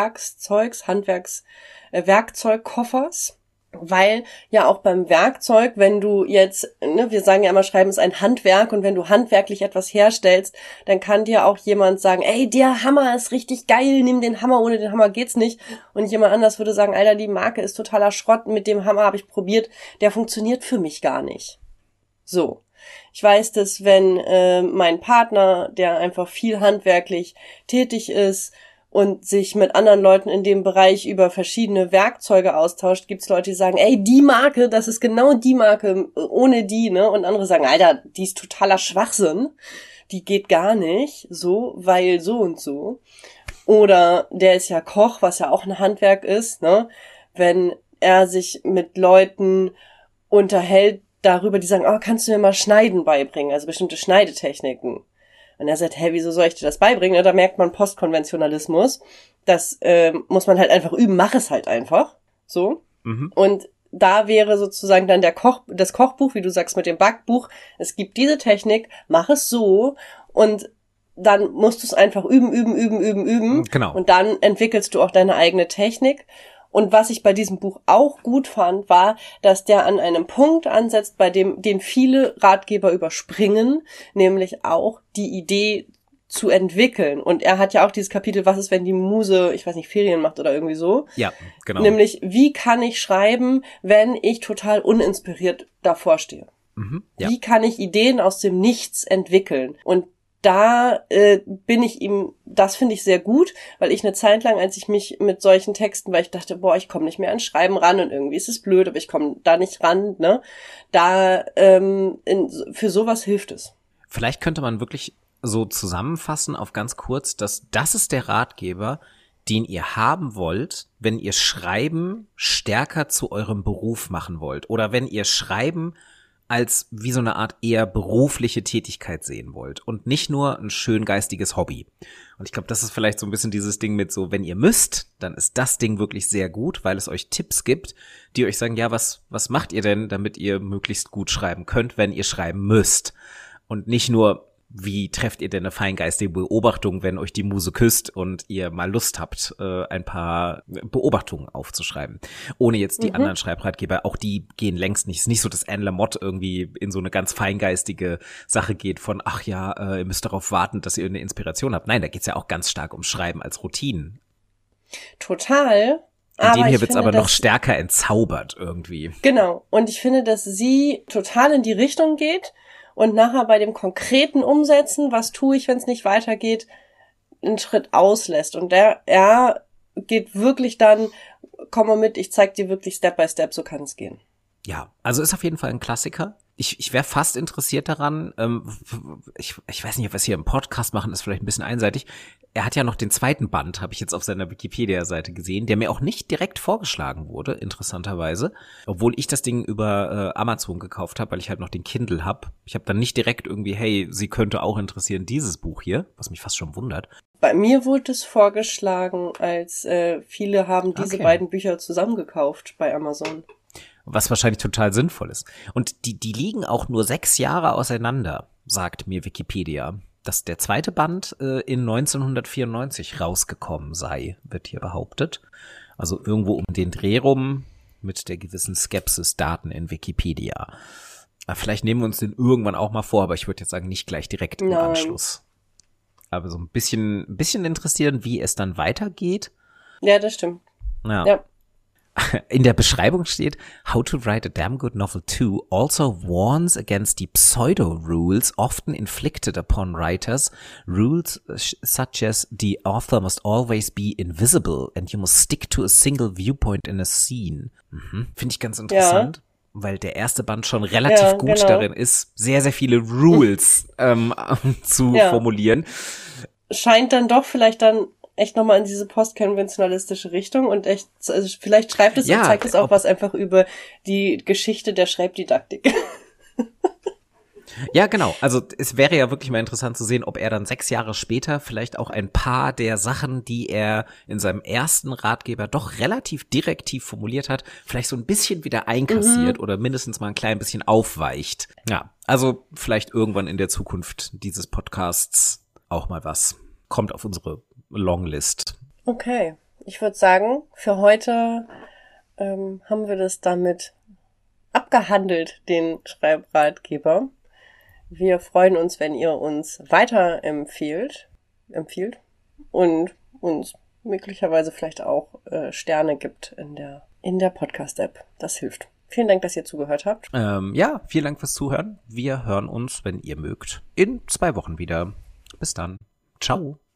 Werkzeugkoffers. Weil ja auch beim Werkzeug, wenn du jetzt, wir sagen ja immer, Schreiben ist ein Handwerk, und wenn du handwerklich etwas herstellst, dann kann dir auch jemand sagen, ey, der Hammer ist richtig geil, nimm den Hammer, ohne den Hammer geht's nicht. Und jemand anders würde sagen, Alter, die Marke ist totaler Schrott, mit dem Hammer habe ich probiert, der funktioniert für mich gar nicht. So. Ich weiß, dass wenn mein Partner, der einfach viel handwerklich tätig ist und sich mit anderen Leuten in dem Bereich über verschiedene Werkzeuge austauscht, gibt's Leute, die sagen, ey, die Marke, das ist genau die Marke, ohne die, ne? Und andere sagen, Alter, die ist totaler Schwachsinn, die geht gar nicht, so, weil so und so. Oder der ist ja Koch, was ja auch ein Handwerk ist, ne? Wenn er sich mit Leuten unterhält darüber, die sagen, kannst du mir mal Schneiden beibringen, also bestimmte Schneidetechniken. Und er sagt, wieso soll ich dir das beibringen? Da merkt man Postkonventionalismus. Das muss man halt einfach üben. Mach es halt einfach. So. Und da wäre sozusagen dann das Kochbuch, wie du sagst, mit dem Backbuch. Es gibt diese Technik, mach es so. Und dann musst du es einfach üben. Genau. Und dann entwickelst du auch deine eigene Technik. Und was ich bei diesem Buch auch gut fand, war, dass der an einem Punkt ansetzt, bei dem den viele Ratgeber überspringen, nämlich auch die Idee zu entwickeln. Und er hat ja auch dieses Kapitel, was ist, wenn die Muse, ich weiß nicht, Ferien macht oder irgendwie so. Ja, genau. Nämlich, wie kann ich schreiben, wenn ich total uninspiriert davor stehe? Ja. Wie kann ich Ideen aus dem Nichts entwickeln? Und da bin ich ihm, das finde ich sehr gut, weil ich eine Zeit lang, als ich mich mit solchen Texten, weil ich dachte, boah, ich komme nicht mehr an Schreiben ran und irgendwie ist es blöd, aber ich komme da nicht ran, ne? Da für sowas hilft es. Vielleicht könnte man wirklich so zusammenfassen auf ganz kurz, dass das ist der Ratgeber, den ihr haben wollt, wenn ihr Schreiben stärker zu eurem Beruf machen wollt oder wenn ihr Schreiben als wie so eine Art eher berufliche Tätigkeit sehen wollt und nicht nur ein schön geistiges Hobby. Und ich glaube, das ist vielleicht so ein bisschen dieses Ding mit so, wenn ihr müsst, dann ist das Ding wirklich sehr gut, weil es euch Tipps gibt, die euch sagen, ja, was macht ihr denn, damit ihr möglichst gut schreiben könnt, wenn ihr schreiben müsst? Und nicht nur, wie trefft ihr denn eine feingeistige Beobachtung, wenn euch die Muse küsst und ihr mal Lust habt, ein paar Beobachtungen aufzuschreiben. Ohne jetzt die anderen Schreibratgeber, auch die gehen längst nicht. Es ist nicht so, dass Anne Lamott irgendwie in so eine ganz feingeistige Sache geht von, ach ja, ihr müsst darauf warten, dass ihr eine Inspiration habt. Nein, da geht's ja auch ganz stark um Schreiben als Routinen. Total. In dem hier wird's aber noch stärker entzaubert irgendwie. Genau. Und ich finde, dass sie total in die Richtung geht, und nachher bei dem konkreten Umsetzen, was tue ich, wenn es nicht weitergeht, einen Schritt auslässt. Und er geht wirklich dann, komm mal mit, ich zeig dir wirklich Step by Step, so kann es gehen. Ja, also ist auf jeden Fall ein Klassiker. Ich wäre fast interessiert daran, ich weiß nicht, ob wir es hier im Podcast machen, ist vielleicht ein bisschen einseitig. Er hat ja noch den zweiten Band, habe ich jetzt auf seiner Wikipedia-Seite gesehen, der mir auch nicht direkt vorgeschlagen wurde, interessanterweise. Obwohl ich das Ding über Amazon gekauft habe, weil ich halt noch den Kindle habe. Ich habe dann nicht direkt irgendwie, hey, sie könnte auch interessieren, dieses Buch hier, was mich fast schon wundert. Bei mir wurde es vorgeschlagen, als viele haben diese beiden Bücher zusammengekauft bei Amazon. Was wahrscheinlich total sinnvoll ist. Und die liegen auch nur 6 Jahre auseinander, sagt mir Wikipedia. Dass der zweite Band in 1994 rausgekommen sei, wird hier behauptet. Also irgendwo um den Dreh rum mit der gewissen Skepsis Daten in Wikipedia. Vielleicht nehmen wir uns den irgendwann auch mal vor, aber ich würde jetzt sagen, nicht gleich direkt im Anschluss. Aber so ein bisschen interessieren, wie es dann weitergeht. Ja, das stimmt. Ja. In der Beschreibung steht, How to Write a Damn Good Novel 2 also warns against the pseudo-rules often inflicted upon writers, rules such as the author must always be invisible and you must stick to a single viewpoint in a scene. Finde ich ganz interessant, weil der erste Band schon relativ gut darin ist, sehr, sehr viele Rules zu formulieren. Scheint dann doch vielleicht dann echt nochmal in diese postkonventionalistische Richtung und echt, also vielleicht schreibt es und zeigt es auch was einfach über die Geschichte der Schreibdidaktik. Ja, genau. Also es wäre ja wirklich mal interessant zu sehen, ob er dann 6 Jahre später vielleicht auch ein paar der Sachen, die er in seinem ersten Ratgeber doch relativ direktiv formuliert hat, vielleicht so ein bisschen wieder einkassiert oder mindestens mal ein klein bisschen aufweicht. Ja, also vielleicht irgendwann in der Zukunft dieses Podcasts auch mal was. Kommt auf unsere Longlist. Okay, ich würde sagen, für heute haben wir das damit abgehandelt, den Schreibratgeber. Wir freuen uns, wenn ihr uns weiter empfiehlt und uns möglicherweise vielleicht auch Sterne gibt in der Podcast-App. Das hilft. Vielen Dank, dass ihr zugehört habt. Ja, vielen Dank fürs Zuhören. Wir hören uns, wenn ihr mögt, in 2 Wochen wieder. Bis dann. Ciao.